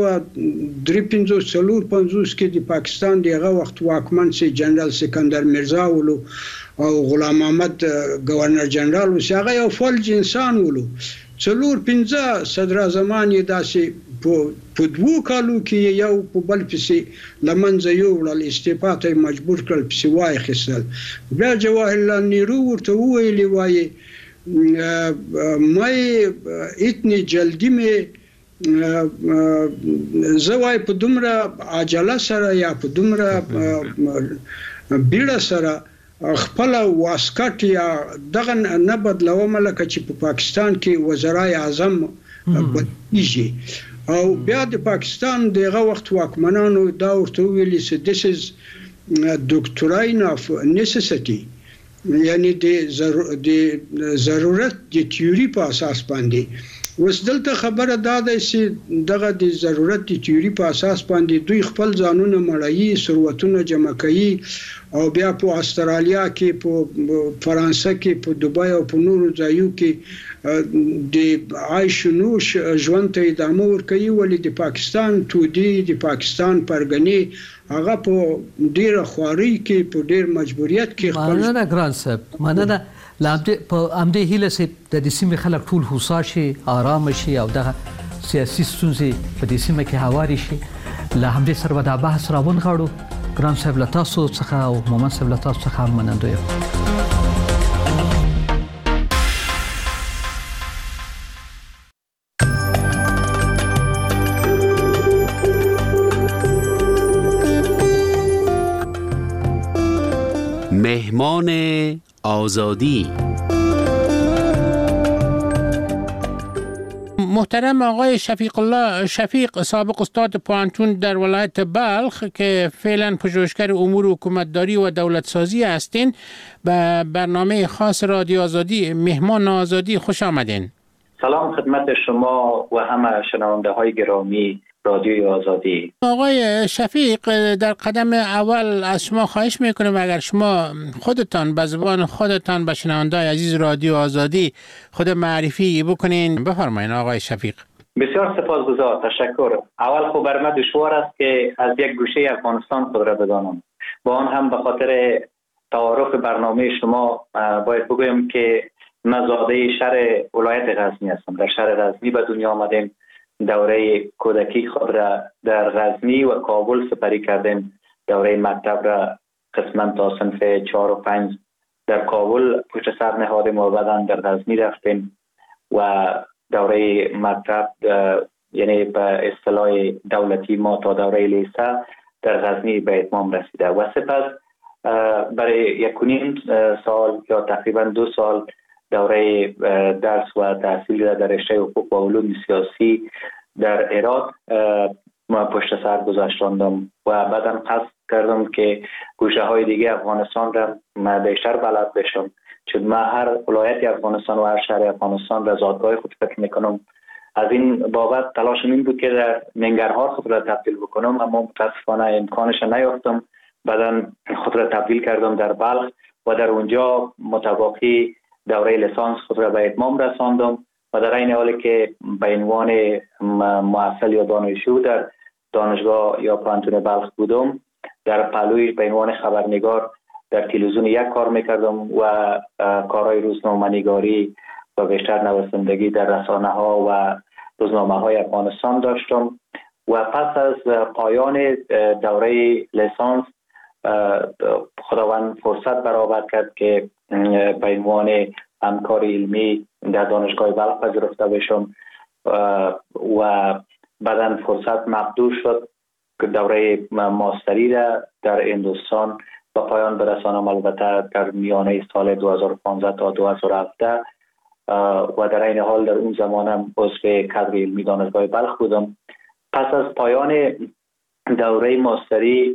1953 کې د پاکستان دغه وخت واکمن سي جنرال سکندر مرزا ولو او غلام محمد گورنر جنرال وساغه یو فلج انسان ولو 4-5 صدر اعظمان یې داسې په 2 کالو کې یو په بل پسې لمنځه یوړل استعفا ته مجبور کړل پسې وای خسل بیا جواهرلال نهرو ورته ویلي وای مې اتنی جلدی مې زوای په دومره عجله سره یا په دومره بیړه سره خپل واسکټ یا دغه نه بدلوم لکه چې په پاکستان کې وزرای اعظم بدیږي او بیا د پاکستان دغه وخت واکمنانو دا ورته ویلي چې this is doctrine of necessity یعنی د ضرورت د تیوري په اساس باندې اوس دلته خبره دا ده چې دغه د ضرورت د تیوري په اساس باندې دوی خپل ځانونه مړایي ثروتونه جمع کوي او بیا په استرالیا کې په فرانسه کې په دوبای او په نورو ځایو کې د عايش نوش ژوند ته ادامه ورکوي ولې د پاکستان تودي د پاکستان پرګنې هغه په ډیره خواري کې په ډیر مجبوریت کې خپل مننه ګران صاحب مننه لامده په امده هیله سي د سیمې خلک ټول هوسا شي آرام شي او دغه سیاسي ستونزې په دې سیمه کې هواري شي له همدې سره دا بحث راون غاړو ګران صاحب له تاسو څخه او مومن صاحب له تاسو څخه مننه یم مهمان آزادی محترم آقای شفیق سابق استاد پوهنتون در ولایت بلخ که فعلا پژوهشگر امور حکومتداری و دولت سازی هستین به برنامه خاص رادیو آزادی مهمان آزادی خوش آمدین. سلام خدمت شما و همه شنونده های گرامی رادیوی آزادی. آقای شفیق در قدم اول از شما خواهش میکنم اگر شما خودتان به زبان خودتان به شنونده‌های عزیز رادیو آزادی خود معرفی بکنین. بفرمایید آقای شفیق. بسیار سپاسگزار، تشکر. اول خب بر من دشوار است که از یک گوشه افغانستان خود را بدانم. با آن هم به خاطر تعارف برنامه شما باید بگویم که من زاده شهر ولایت غزنی هستم. در شهر غزنی به دنیا آمدیم. دوره کودکی خود را در غزنی و کابل سپری کردیم. دوره مکتب را قسما تا صنف 4 و 5 در کابل پشت سر نهادیم و بعداً در غزنی رفتیم و دوره مکتب یعنی به اصطلاح دولتی ما تا دوره لیسه در غزنی به اتمام رسیده و سپس برای 1.5 سال یا تقریبا 2 سال دوره درس و تحصیل را در رشته حقوق و علوم سیاسی در عراق ما پشت سر گذاشتم و بعداً قصد کردم که گوشه های دیگه افغانستان را من بیشتر بلد بشم، چون من هر ولایت افغانستان و هر شهر افغانستان را زادگاه خود فکر میکنم. از این بابت تلاشم این بود که در ننگرهار خود را تبدیل بکنم، اما متاسفانه امکانش نیافتم. بعدا خود را تبدیل کردم در بلخ و در اونجا متواقی دوره لیسانس خود را به اتمام رساندم و در این حالی که به عنوان محصل یا دانشجو در دانشگاه یا پانتون بلخ بودم، در پهلوی به عنوان خبرنگار در تلویزیون یک کار میکردم و کارهای روزنامه‌نگاری و بیشتر نویسندگی در رسانه ها و روزنامه های افغانستان داشتم و پس از پایان دوره لیسانس خداوند فرصت برآورد کرد که به عنوان همکار علمی در دانشگاه بلخ پذیرفته بشم و بعداً فرصت مقدور شد که دوره ماستری را در هندوستان با پایان برسانم، البته در میانه سال 2015 تا 2017 و در این حال در اون زمانم عضو کادر علمی دانشگاه بلخ بودم. پس از پایان دوره ماستری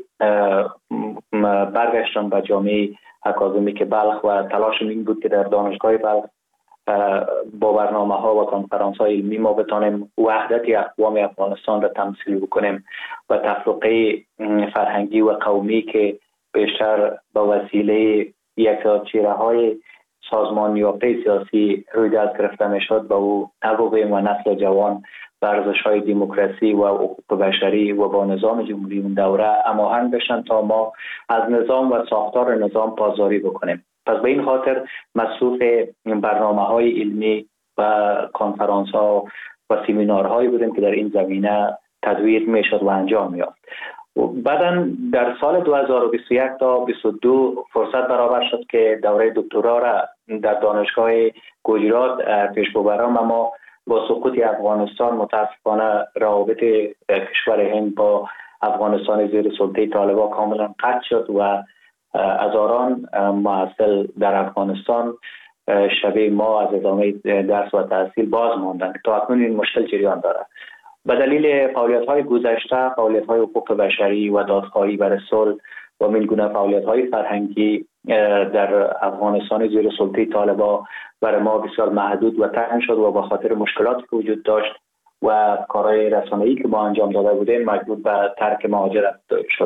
برگشتم به جامعه اکادمیک بلخ و تلاشم این بود که در دانشگاه بلخ با برنامه ها و کنفرانس های علمی ما بتانیم وحدت اقوام افغانستان را تمثیل بکنیم و تفرقه فرهنگی و قومی که بیشتر با وسیله یک چهره های سازمان یافته سیاسی رویداد گرفته میشد با او نبوغیم و نسل جوان به ارزش‌های دموکراسی و حقوق بشری و با نظام جمهوری اون دوره هماهنگ بشن تا ما از نظام و ساختار نظام پاسداری بکنیم. پس به این خاطر مصروف برنامه‌های علمی و کنفرانس‌ها و سمینارهایی بودیم که در این زمینه تدویر میشد و انجام می‌یافت. بعداً در سال 2021 تا 22 فرصت برابر شد که دوره دکترا را در دانشگاه گجرات پیش ببرم، اما با سقوط افغانستان متاسفانه روابط کشور هند با افغانستان زیر سلطه طالبان کاملا قطع شد و هزاران محصل در افغانستان شبیه ما از ادامه درس و تحصیل باز ماندند. تا اکنون این مشکل جریان دارد. به دلیل فعالیت‌های گذشته، فعالیت‌های حقوق بشری و دادخواهی برای صلح و من گونه فعالیت‌های فرهنگی در افغانستان زیر سلطه طالبان برای ما بسیار محدود و تنگ شد و با خاطر مشکلاتی که وجود داشت و کارهای رسانه‌ای که ما انجام داده بودیم مجبور به ترک مهاجرت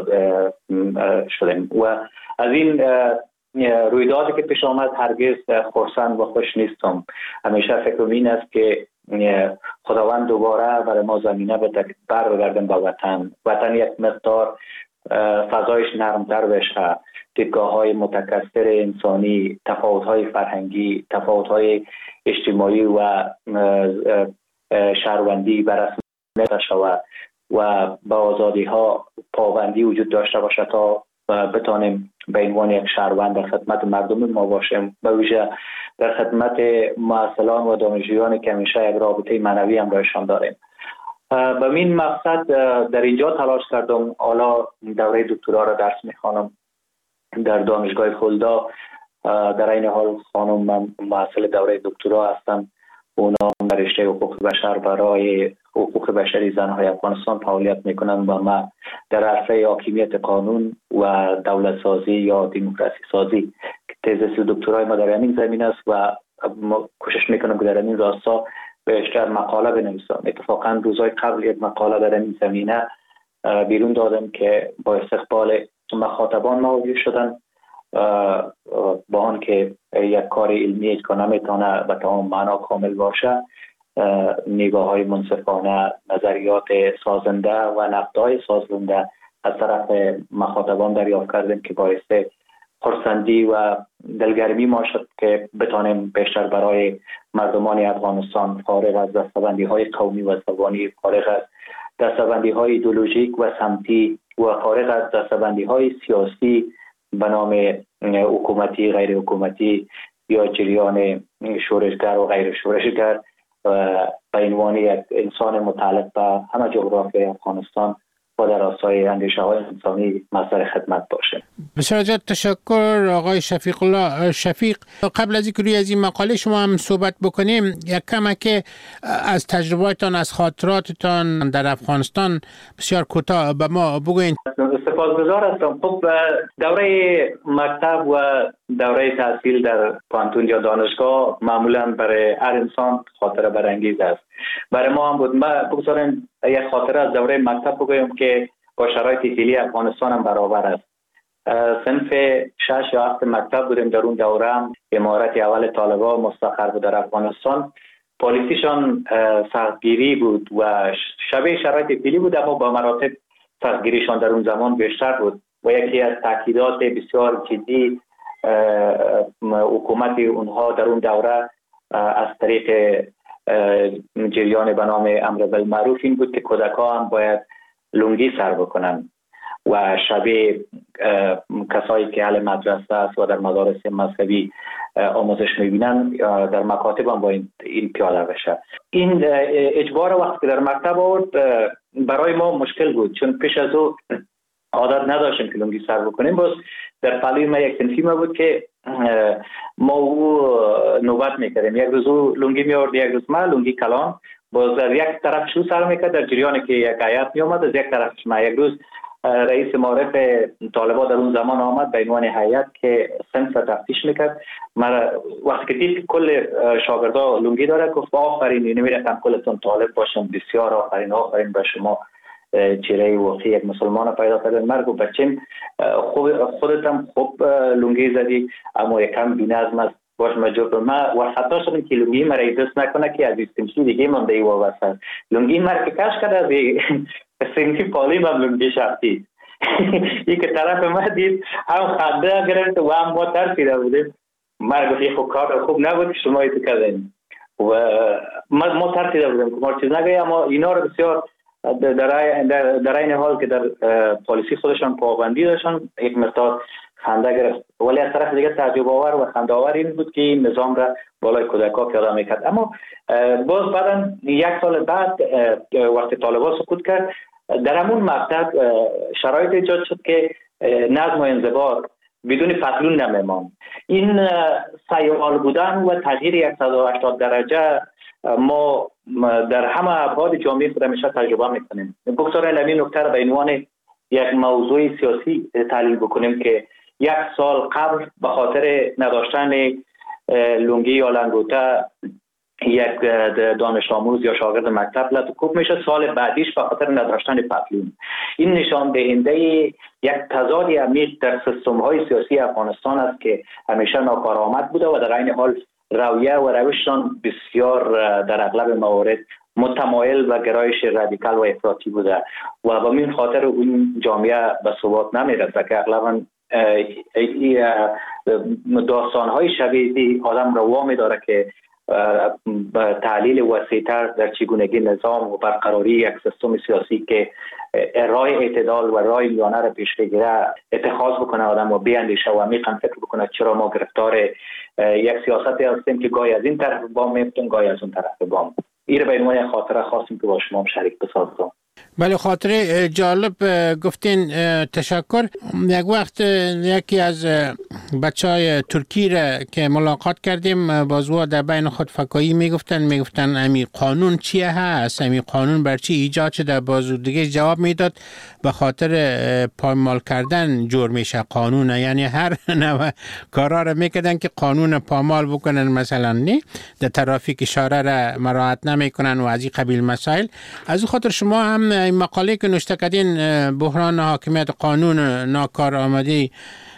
شدیم و از این رویدادی که پیش آمد هرگز خرسند و خوش نیستم. همیشه فکرم این است که خداوند دوباره برای ما زمینه بده که برگردیم به وطن یک مقدار فضایش نرمتر بشه، دیدگاه‌های متکثر انسانی، تفاوت‌های فرهنگی، تفاوت‌های اجتماعی و شهروندی بررسی شود و به آزادی‌ها پابندی وجود داشته باشه تا بتانیم به عنوان یک شهروند در خدمت مردم ما باشیم، به ویژه در خدمت محصلان و دانشجویانی که همیشه یک رابطه معنوی همراهشان داریم. به این مقصد در اینجا تلاش کردم. حالا دوره دکترا را درس میخوانم در دانشگاه خلدا. در این حال خانم من محصل دوره دکترا هستم. اونا در رشته حقوق بشر برای حقوق بشری زنهای افغانستان فعالیت میکنن و ما در عرصه حاکمیت قانون و دولت سازی یا دموکراسی سازی. تز دکترای ما در همین زمین است و کوشش میکنم که در همین راستا بیشتر مقاله بنویسم. اتفاقا روزهای قبل یک مقاله در این زمینه بیرون دادم که با استقبال مخاطبان مواجه شدن با آن که یک کار علمی که نمیتونه به تمام معنا کامل باشه، نگاه‌های منصفانه، نظریات سازنده و نقدهای سازنده از طرف مخاطبان دریافت کردیم که باعث خرسندی و دلگرمی ما شد که بتانیم بیشتر برای مردمان افغانستان فارغ از دستبندی‌های قومی و زبانی، فارغ از دستبندی‌های ایدئولوژیک و سمتی و فارغ از دستبندی‌های سیاسی به نام حکومتی، غیر حکومتی یا جریان شورشگر و غیر شورشگر به عنوان یک انسان متعلق به همه جغرافیای افغانستان و در راستای اندیشه‌های انسانی مصدر خدمت باشه. بسیار زیاد تشکر آقای شفیق الله شفیق. قبل از اینکه روی از این مقاله شما هم صحبت بکنیم، یک کمک از تجربه‌تان، از خاطراتتان در افغانستان بسیار کوتاه به ما بگوین. سپاسگزار هستم. خب دوره مکتب و دوره تحصیل در پانتون یا دانشگاه معمولا برای هر انسان خاطره برانگیز است. برای ما هم بود. من بگذارم یک خاطره از دوره مکتب بگویم که با شرایط فعلی افغانستان هم برابر است. صنف 6 یا 7 مکتب بودیم. در اون دوره هم امارت اول طالبان مستقر بود در افغانستان. پالیسیشان سختگیری بود و شبیه شرایط فعلی بود، اما با مراتب سختگیریشان در اون زمان بیشتر بود و یکی از تاکیدات بسیار جدی حکومت اونها در اون دوره از طریق جریان به نام امر بالمعروف این بود که کودکان هم باید لنگی سر بکنن و شبیه کسایی که اهل مدرسه است و در مدارس مذهبی آموزش میبینن در مکاتب هم با این پیاده بشه. این اجبار وقتی که در مکتب آورد برای ما مشکل بود، چون پیش از او عادت نداشتیم که لنگی سر بکنیم. باز در پلوی ما یک سنفی ما بود که ما او نوبت میکردیم، یک روز او لنگی میورد، یک روز ما لنگی کلان. باز در یک طرف شو سر میکرد در جریانی که یک آیت میومد، از یک طرف ما. یک روز رئیس معارف طالبان در اون زمان آمد به عنوان هیئت که صنف تفتیش میکرد. من وقتی که دید کل شاگردا لنگی داره گفت آفرین، نمیرفتم کلتون طالب باشم، بسیار آفرین، آفرین به شما، چهره واقعی یک مسلمان پیدا کردن. من گفت بچم خودتم خوب لنگی زدی اما یکم بی‌نظم است، باش مجبور ما و خطا شدم که لنگی مرا دست نکنه که از استمسی دیگه مونده ای وابسته. لنگی مرا که کش کرده از سنفی پالی من لنگی شخصی این که طرف ما دید هم خنده گرفت و هم ما ترسیده بودیم. من گفت خب کار خوب نبود که شما ایتو کردین و ما ترسیده بودیم که ما چیز نگوییم، اما اینا رو بسیار در این حال که در پالیسی خودشان پابندی داشتن یک مقدار خنده گرفت. ولی از طرف دیگه تعجب آور و خنده آور این بود که این نظام را بالای کودک‌ها پیاده میکرد. اما باز بعدا یک سال بعد وقتی طالبان سقوط کرد در همون مکتب شرایط ایجاد شد که نظم و انضباط بدون پتلون نمیمان. این سیال بودن و تغییر 180 درجه ما در همه ابعاد جامعه خود همیشه تجربه میکنیم. بگذارید این نکته را به عنوان یک موضوع سیاسی تحلیل بکنیم که یک سال قبل به خاطر نداشتن لنگی یا لنگوته یک دانش آموز یا شاگرد مکتب لطکوب میشه، سال بعدیش به خاطر نداشتن پتلون. این نشان دهنده یک تضاد عمیق در سیستم های سیاسی افغانستان است که همیشه ناکارآمد بوده و در این حال رویه و روششان بسیار در اغلب موارد متمایل و گرایش رادیکال و افراطی بوده و به این خاطر اون جامعه به ثبات نمیرسه که اغلبا داستان‌های شبیه آدم رو وامی داره که تحلیل وسیع‌تر در چگونگی نظام و برقراری یک سیستم سیاسی که راه اعتدال و راه میانه را پیش بگیره اتخاذ بکنه آدم و بیاندیشه و عمیقاً فکر بکنه چرا ما گرفتار یک سیاستی هستیم که گاهی از این طرف بام میفتیم گاهی از اون طرف بام. این به عنوان خاطره خواستیم که با شما شریک بسازم. بله، خاطره جالب گفتین، تشکر. یک وقت یکی از بچهای ترکی را که ملاقات کردیم بازوا در بین خود فکایی میگفتن امی قانون چیه هست، امی قانون بر چی ایجاد شده. بازو دیگه جواب میداد به خاطر پامال کردن جور میشه قانون، یعنی هر نوع کارا را میکردن که قانون پامال بکنن، مثلا نه در ترافیک اشاره را مراعات نمیکنن و از این قبیل مسائل. از خاطر شما هم این مقاله که نوشته کردین بحران حاکمیت قانون ناکارآمدی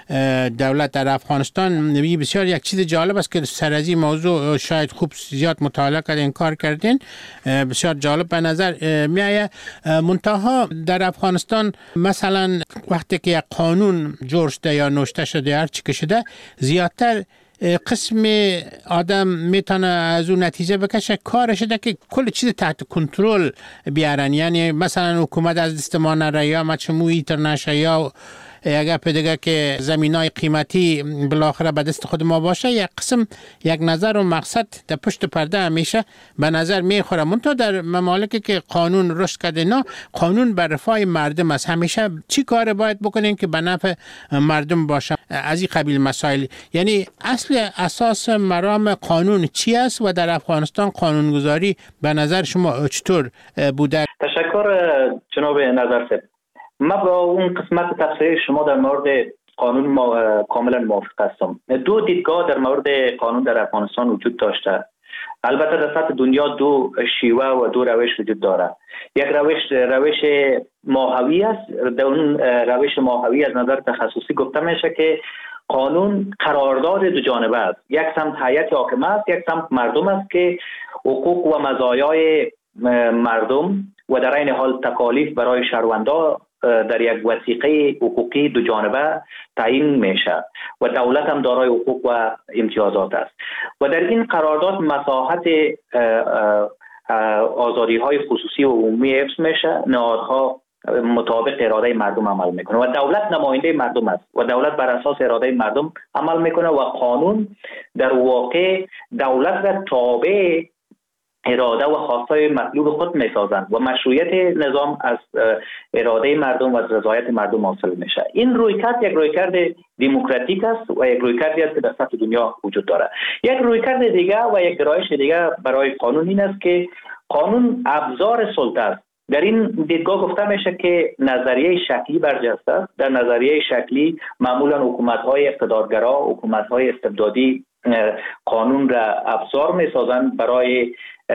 دولت در افغانستان بسیار یک چیز جالب است که سر از این موضوع شاید خوب زیاد مطالعه کردین کار کردین، بسیار جالب به نظر میآید. منتها در افغانستان مثلا وقتی که یک قانون جور شده یا نوشته شده هر چی که شده، زیادتر قسم آدم میتونه از اون نتیجه بکشه کارش ده که کل چیز تحت کنترل بیارن. یعنی مثلا حکومت از دست ما نره، یا مجموعه اینترنشنال، یا اگر دیگه که زمینای قیمتی بالاخره به دست خود ما باشه، یک قسم یک نظر و مقصد در پشت پرده همیشه به نظر میخوره. منتها در ممالکی که قانون رشد کرده، نه قانون بر رفاه مردم است. همیشه چی کار باید بکنین که به نفع مردم باشه، از این قبیل مسائل. یعنی اصل اساس مرام قانون چی است و در افغانستان قانونگذاری به نظر شما چطور بوده؟ تشکر جناب نظرسید. ما با اون قسمت تفسیر شما در مورد قانون کاملا موافق هستم. دو دیدگاه در مورد قانون در افغانستان وجود داشته. البته در سطح دنیا دو شیوه و دو روش وجود داره. یک روش ماهوی است. در اون روش ماهوی از نظر تخصصی گفته میشه که قانون قرارداد دو جانبه است. یک سمت هیئت حاکمه است، یک سمت مردم است که حقوق و مزایای مردم و در این حال تکالیف برای شهروندا در یک وثیقه حقوقی دو جانبه تعیین میشه و دولت هم دارای حقوق و امتیازات است. و در این قرارداد مساحت آزادی های خصوصی و عمومی حفظ میشه. نهادها مطابق اراده مردم عمل میکنه و دولت نماینده مردم است و دولت بر اساس اراده مردم عمل میکنه و قانون در واقع دولت را تابع اراده و خواستای مطلوب خود میسازند و مشروعیت نظام از اراده مردم و از رضایت مردم حاصل میشه. این رویکرد یک رویکرد دموکراتیک است و یک رویکردی است که در سطح دنیا وجود داره. یک رویکرد دیگه و یک گرایش دیگه برای قانون این است که قانون ابزار سلطه است. در این دیدگاه گفته میشه که نظریه شکلی برجسته است. در نظریه شکلی معمولا حکومت‌های اقتدارگرا، حکومت‌های استبدادی قانون را ابزار میسازند برای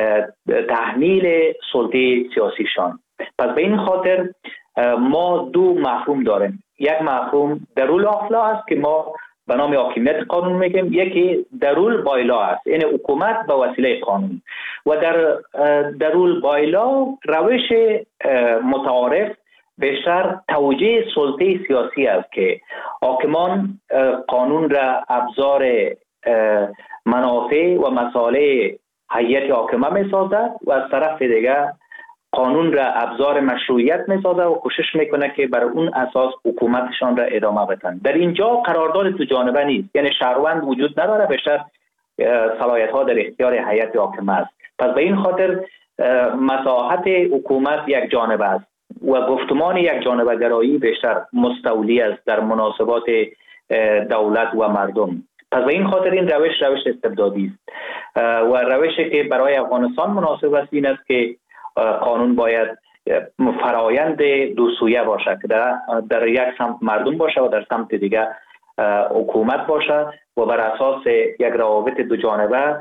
تحمیل سلطه سیاسیشان. پس به این خاطر ما دو مفهوم داریم. یک مفهوم درول آفلا است که ما به نام حاکمیت قانون میگیم، یکی درول بایلا است، یعنی حکومت به وسیله قانون. و در درول بایلا روش متعارف بیشتر توجیه سلطه سیاسی است که حاکمان قانون را ابزار منافع و مصالح هیئت حاکمه میسازد و از طرف دیگر قانون را ابزار مشروعیت میسازد و کوشش میکنه که بر اون اساس حکومتشان را ادامه بدن. در اینجا قرارداد دو جانبه نیست، یعنی شهروند وجود نداره، بیشتر صلاحیت ها در اختیار هیئت حاکمه است. پس به این خاطر مساحت حکومت یک جانبه است و گفتمان یک جانبه گرایی بیشتر مستولی است در مناسبات دولت و مردم. پس به این خاطر این روش استبدادی است و روشی که برای افغانستان مناسب است این است که قانون باید فرایند دو سویه باشه که در یک سمت مردم باشه و در سمت دیگر حکومت باشه و بر اساس یک روابط دو جانبه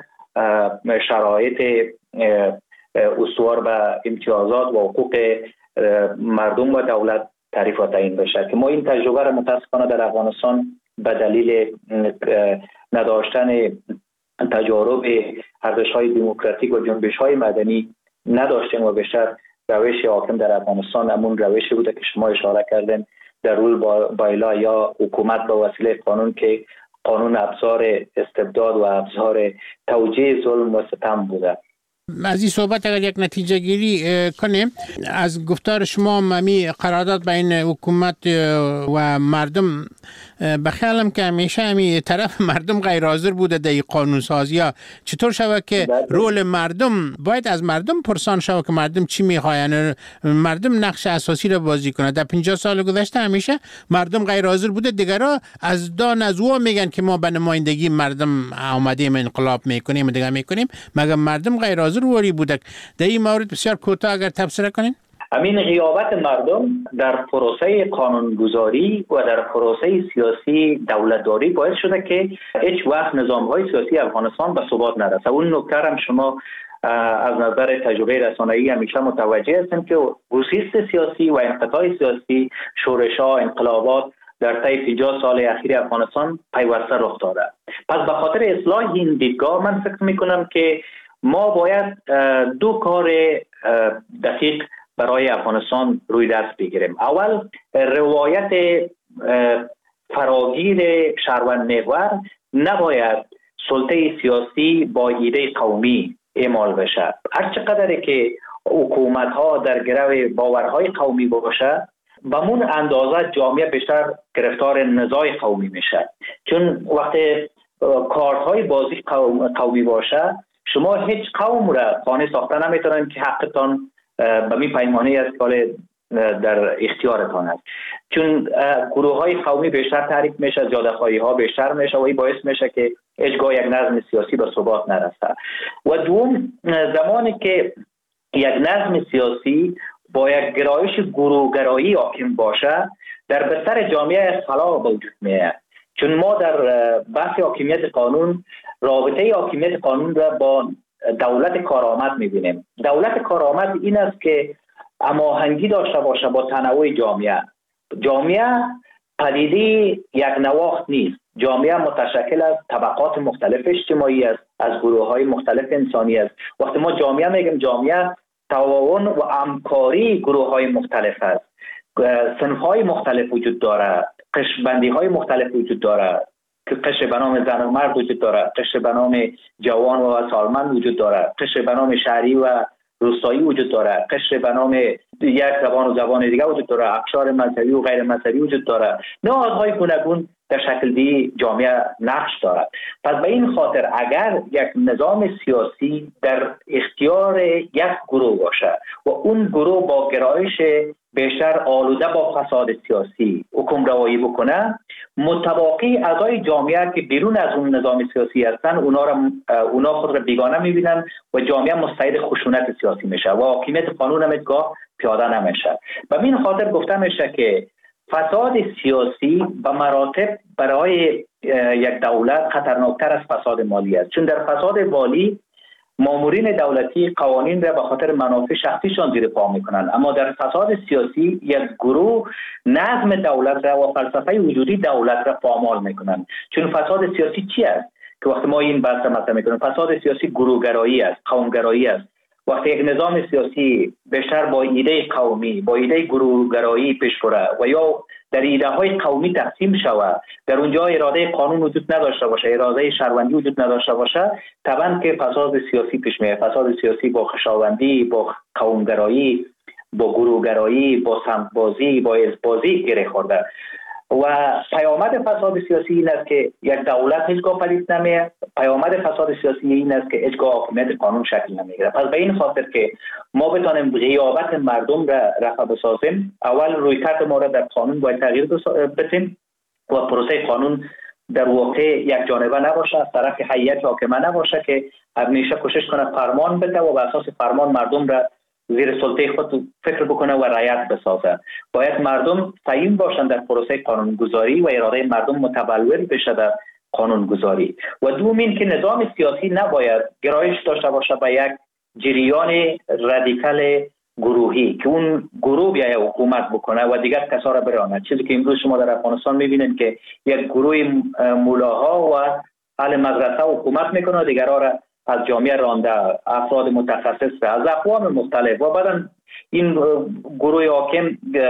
شرایط استوار به امتیازات و حقوق مردم و دولت تعریف و تعیین بشه که ما این تجربه را متاسفانه در افغانستان به دلیل نداشتن تجارب ارزش‌های دموکراتیک و جنبش‌های مدنی نداشتیم و بیشتر روش حاکم در افغانستان همون روشی بوده که شما اشاره کردین، در رول بایلا یا حکومت با وسیله قانون که قانون ابزار استبداد و ابزار توجیه ظلم و ستم بوده. از این صحبت اگر یک نتیجه گیری کنیم از گفتار شما، ممی قرارداد بین حکومت و مردم به خیالم که همیشه همی طرف مردم غیر حاضر بوده در قانون سازی ها. چطور شود که رول مردم باید از مردم پرسان شود که مردم چی میخواه، یعنی مردم نقش اساسی را بازی کنه. در 50 سال گذشته همیشه مردم غیر حاضر بوده، دیگرها از دان از او میگن که ما به نمایندگی مردم آمدیم انقلاب میکنیم دیگه میکنیم، مگر مردم غیر حاضر وری بوده. در این مورد بسیار کوتاه اگر تبصره کنین. همین غیابت مردم در پروسه قانونگذاری و در پروسه سیاسی دولتداری باعث شده که هیچ وقت نظام‌های سیاسی افغانستان به ثبات نرسه. اون نکته هم شما از نظر تجربه رسانه‌ای همیشه متوجه هستیم که گسیست سیاسی و انقطاع سیاسی، شورش‌ها، انقلابات در طی 50 سال اخیر افغانستان پیوسته رخ داده. پس به خاطر اصلاح این دیدگاه من فکر میکنم که ما باید دو کار دقیق برای افغانستان روی دست بگیریم. اول روایت فراگیر شهروند محور نباید سلطه سیاسی با ایده قومی اعمال بشه. هر چقدر که حکومت ها در گرو باورهای قومی باشه به مون اندازه جامعه بیشتر گرفتار نزاع قومی میشه. چون وقتی کارت های بازی قومی باشه شما هیچ قوم را خانه ساخته نمیتونن که حقتان به می پیمانه است که در اختیارتان است. چون گروه های قومی بیشتر تحریک میشه، زیاده خواهی ها بیشتر میشه و این باعث میشه که هیچگاه یک نظم سیاسی به ثبات نرسه. و دوم، زمانی که یک نظم سیاسی با یک گرایش گروهگرایی حاکم باشه در بستر جامعه خلا به وجود میاد. چون ما در بحث حاکمیت قانون رابطه حاکمیت قانون را با دولت کارآمد میبینیم. دولت کارآمد این است که هماهنگی داشته باشه با تنوع جامعه. جامعه پدیده یک نواخت نیست. جامعه متشکل از طبقات مختلف اجتماعی است، از گروه های مختلف انسانی است. وقتی ما جامعه میگیم جامعه تعاون و همکاری گروه های مختلف است. صنف های مختلف وجود داره، قشر بندی های مختلف وجود داره که قشر به نام زن و مرد وجود داره، قشر به نام جوان و سالمند وجود داره، قشر به نام شهری و روستایی وجود داره، قشر به نام یک زبان و زبان دیگه وجود داره، اقشار مذهبی و غیر مذهبی وجود داره. نهادهای گوناگون در شکل دی جامعه نقش دارد. پس به این خاطر اگر یک نظام سیاسی در اختیار یک گروه باشه و اون گروه با گرایش بیشتر آلوده با فساد سیاسی حکم روایی بکنه، متواقی اعضای جامعه که بیرون از اون نظام سیاسی هستن اونا خود را بیگانه میبینن و جامعه مستعد خشونت سیاسی میشه و حاکمیت قانون هم ادگاه پیاده نمیشه. به این خاطر گفته میشه که فساد سیاسی به مراتب برای یک دولت خطرناکتر از فساد مالی است. چون در فساد مالی مامورین دولتی قوانین را به خاطر منافع شخصیشان زیر پا میکنند، اما در فساد سیاسی یک گروه نظم دولت را و فلسفه وجودی دولت را پامال میکنند. چون فساد سیاسی چی است که وقتی ما این بحث مطرح میکنیم؟ فساد سیاسی گروهگرایی است، قومگرایی است. وقتی یک نظام سیاسی بیشتر با ایده قومی، با ایده گروهگرایی پیش بره و یا در ایده های قومی تقسیم شود، در اونجا اراده قانون وجود نداشته باشه، اراده شهروندی وجود نداشته باشه، طبعا که فساد سیاسی پیش میاد. فساد سیاسی با خویشاوندی، با قومگرایی، با گروهگرایی، با سمت‌بازی، با حزب‌بازی گره خورده. و پیامد فساد سیاسی این است که یک دولت هیچگاه پدید نمیاد. پیامد فساد سیاسی این است که هیچگاه حاکمیت قانون شکل نمیگیره. پس به این خاطر که ما بتونیم غیابت مردم را رفع بسازیم، اول رویکرد ما را در قانون باید تغییر بدیم و پروسه قانون در واقع یک جانبه نباشه، از طرف هیئت حاکمه نباشه که همیشه کوشش کنه فرمان بده و بر اساس فرمان مردم را زیر سلطه خود فکر بکنه و رعایت بسازه. باید مردم تعیین باشند در پروسه قانونگذاری و اراده مردم متبلور بشه در قانونگذاری. و دوم این که نظام سیاسی نباید گرایش داشته باشه به یک جریان رادیکال گروهی که اون گروه بیاید حکومت بکنه و دیگر کسا را برانه. چیزی که امروز شما در افغانستان میبینید که یک گروه مولاها و اهل مدرسه حکومت میکنه و دیگرها را از جامعه رانده، افراد متخصص از اقوام مختلف. و بعدا این گروه حاکم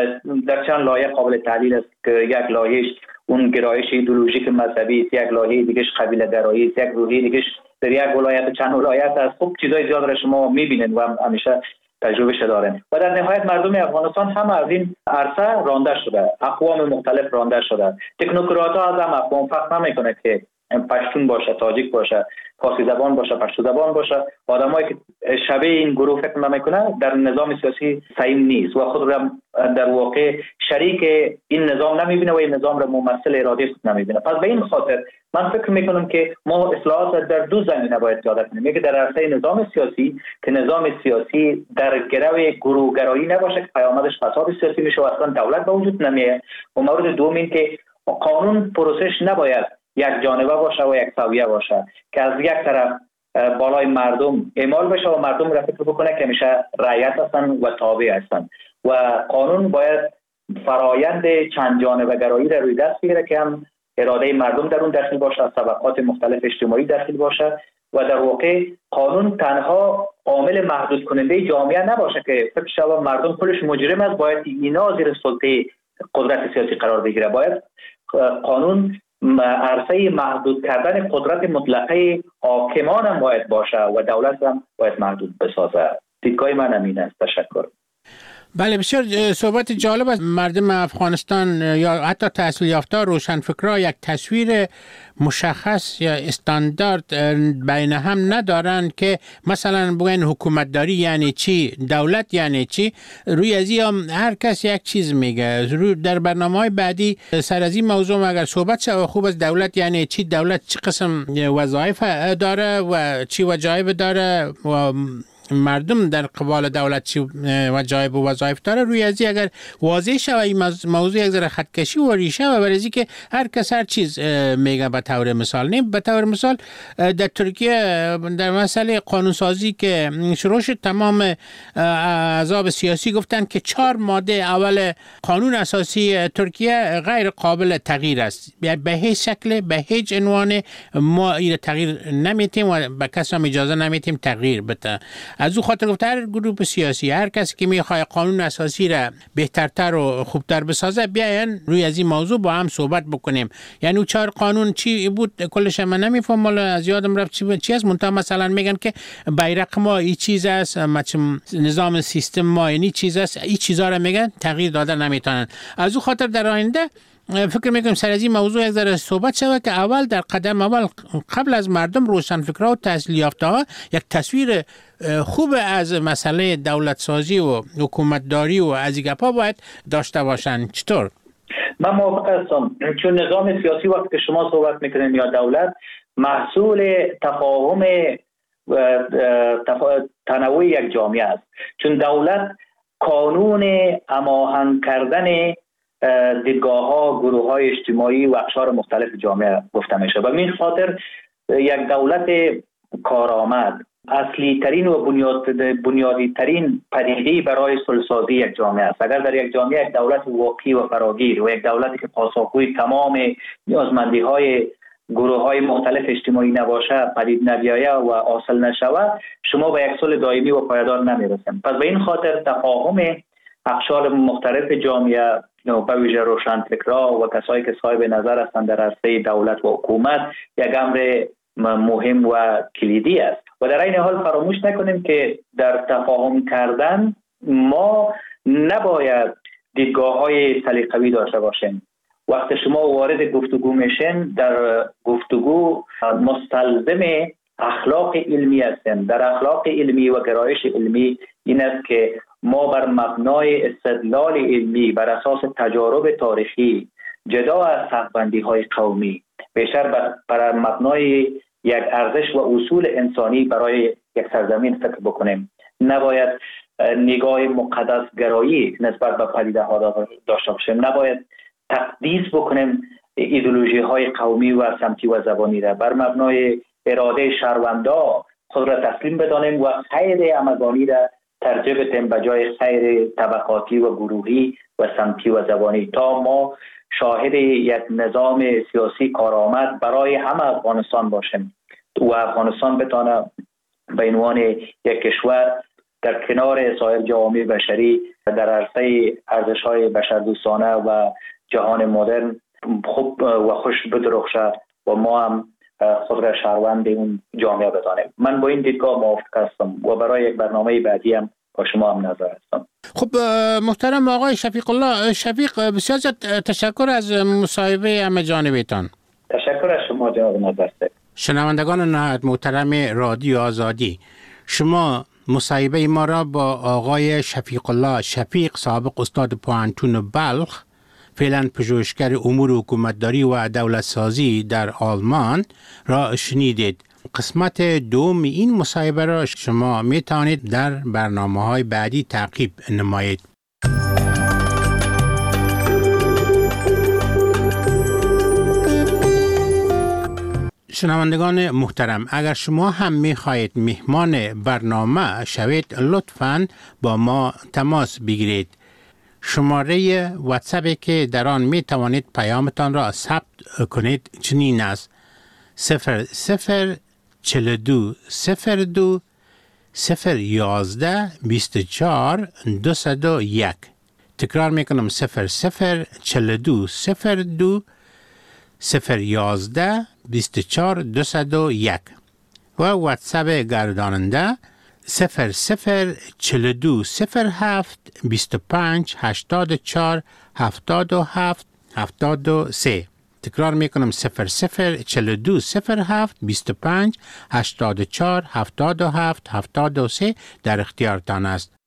در چند لایه قابل تحلیل است که یک لایهش اون گرایش ایدئولوژیک مذهبی است، یک لایه دیگهش قبیله گرایی است، یک لایه دیگهش در یک ولایت چند ولایت است. خب چیزای زیاد را شما میبینید و همیشه تجربه دارن. و در نهایت مردم افغانستان هم از این عرصه رانده شده، اقوام مختلف رانده شده. تکنوکرات ها از هم اقوام فرق نمیکنه که پشتون باشه، تاجیک باشه، فارسی زبان باشه، پشتو زبان باشه. آدمایی که شبیه این گروه فکر نمیکنه در نظام سیاسی سعیم نیست و خود را در واقع شریک این نظام نمیبینه و این نظام را ممثل اراده خود نمیبینه. پس به این خاطر من فکر میکنم که ما اصلاحات در دو زمینه باید پیاده کنیم. یکی در عرصه نظام سیاسی که نظام سیاسی در گرو گروهگرایی نباشه که پیامدش فساد سیاسی میشه و اصلا دولت به وجود نمیاد. و مورد دوم این که قانون پروسش نباید یک جانبه باشه و یک سویه باشه که از یک طرف بالای مردم اعمال بشه و مردم را فکر بکنه که همیشه رعیت هستن و تابع هستن و قانون باید فرایند چند جانبه‌گرایی را روی دست بگیره که هم اراده مردم در اون داخل باشه، از طبقات مختلف اجتماعی داخل باشه و در واقع قانون تنها عامل محدود کننده جامعه نباشه که فکر شود مردم خودش مجرم است، باید اینا زیر سلطه قدرت سیاسی قرار بگیره. باید قانون عرصه محدود کردن قدرت مطلقه حاکمان هم باید باشه و دولت هم باید محدود بسازه. دیدگاه من همین است. تشکر. بله، بسیار صحبت جالب است. مردم افغانستان یا حتی تحصیل یافته روشنفکرها یک تصویر مشخص یا استاندارد بین هم ندارند که مثلا بگن حکومتداری یعنی چی، دولت یعنی چی. روی از این هر کس یک چیز میگه. در برنامه‌های بعدی سر از این موضوع اگر صحبت شد خوب از دولت یعنی چی، دولت چه قسم وظایف داره و چی وظایف داره و مردم در قبال دولت چی وظایف و وظایف داره. روی ازی اگر واضح شود این موضوع یک ذره خطکشی و ریشه و برای که هر کس هر چیز میگه. به طور مثال به طور مثال در ترکیه در مسئله قانونسازی که شروع شد، تمام احزاب سیاسی گفتن که 4 ماده اول قانون اساسی ترکیه غیر قابل تغییر است. به هیچ شکل، به هیچ عنوان ما این تغییر نمیتیم و به کس هم اجازه نمیتیم تغییر بده. از او خاطر گفت هر گروه سیاسی، هر کسی که میخواد قانون اساسی را بهترتر و خوبتر بسازه بیاین روی از این موضوع با هم صحبت بکنیم. یعنی او 4 قانون چی بود کلش من نمیفهمم، ولی از یادم رفت چی است. منتها مثلا میگن که بیرق ما این چیز است، نظام سیستم ما این چیز است، این چیزا را میگن تغییر دادن نمیتونن. از او خاطر در آینده فکر میکنم سر از این موضوع یک ذره صحبت شود که اول در قدم اول قبل از مردم روشنفکرها و تحصیل یافته‌ها یک تصویر خوب از مسئله دولت سازی و حکومتداری و از این گپا باید داشته باشن. چطور؟ من موافق هستم، چون نظام سیاسی وقتی که شما صحبت میکنین یا دولت محصول تفاهم تنوع یک جامعه است. چون دولت قانون هماهنگ کردن دیدگاه‌ها، گروه‌های اجتماعی و اقشار مختلف جامعه گفته میشه و این خاطر یک دولت کارآمد اصلی ترین و بنیادی ترین پدیده برای صلح‌سازی یک جامعه است. اگر در یک جامعه یک دولت واقعی و فراگیر و یک دولتی که پاسخگوی تمام نیازمندی‌های گروه‌های مختلف اجتماعی نباشه، پدید نیاید و حاصل نشود، شما به یک صلح دائمی و پایدار نمی‌رسید. پس به این خاطر تفاهم اقشار مختلف جامعه به ویژه روشنفکرها و کسایی که صاحب نظر هستند در عرصه دولت و حکومت یک امر مهم و کلیدی است. و در این حال فراموش نکنیم که در تفاهم کردن ما نباید دیدگاه‌های سلیقه‌ای داشته باشیم. وقتی شما وارد گفتگو میشین، در گفتگو مستلزم اخلاق علمی هستیم. در اخلاق علمی و گرایش علمی این است که ما بر مبنای استدلال علمی بر اساس تجارب تاریخی جدا از حق‌بندی‌های قومی بیشتر بر مبنای یک ارزش و اصول انسانی برای یک سرزمین فکر بکنیم. نباید نگاه مقدس گرایی نسبت به پدیده‌ها داشته باشیم. نباید تقدیس بکنیم ایدئولوژی های قومی و سمتی و زبانی را. بر مبنای اراده شهروندا خود را تسلیم بدانیم و خیر همگانی را ترجیح بدیم به جای خیر طبقاتی و گروهی و سمتی و زبانی، تا ما شاهد یک نظام سیاسی کارآمد برای همه افغانستان باشیم و افغانستان بتانه به عنوان یک کشور در کنار سایر جوامع بشری در عرصه ارزش‌های بشردوستانه و جهان مدرن خوب و خوش بدرخشه و ما هم خود را شهروند اون جامعه بدانیم. من با این دیدگاه موافق هستم و برای یک برنامه بعدی هم با شما هم نظر هستم. خب محترم آقای شفیق الله، شفیق بسیار تشکر از مصاحبه همه جانبیتان. تشکر از شما جناب نظرسته. شنوندگان نهایت محترم رادیو آزادی، شما مصاحبه ما را با آقای شفیق الله شفیق، سابق استاد پوهنتون بلخ، فعلا پژوهشگر امور حکومتداری و دولت سازی در آلمان را شنیدید. قسمت دوم این مصاحبه را شما می توانید در برنامه‌های بعدی تعقیب نمایید. شنوندگان محترم، اگر شما هم می خواهید مهمان برنامه شوید، لطفاً با ما تماس بگیرید. شماره واتساپی که در آن می توانید پیامتان را ثبت کنید چنین است: 0042 02 011 24 201. تکرار میکنم: 0042 02 011 24 201 و واتساپ گرداننده 0042 07 25 84 77 73. تکرار میکنم: 0042 07 25 84 77 73 در اختیارتان است.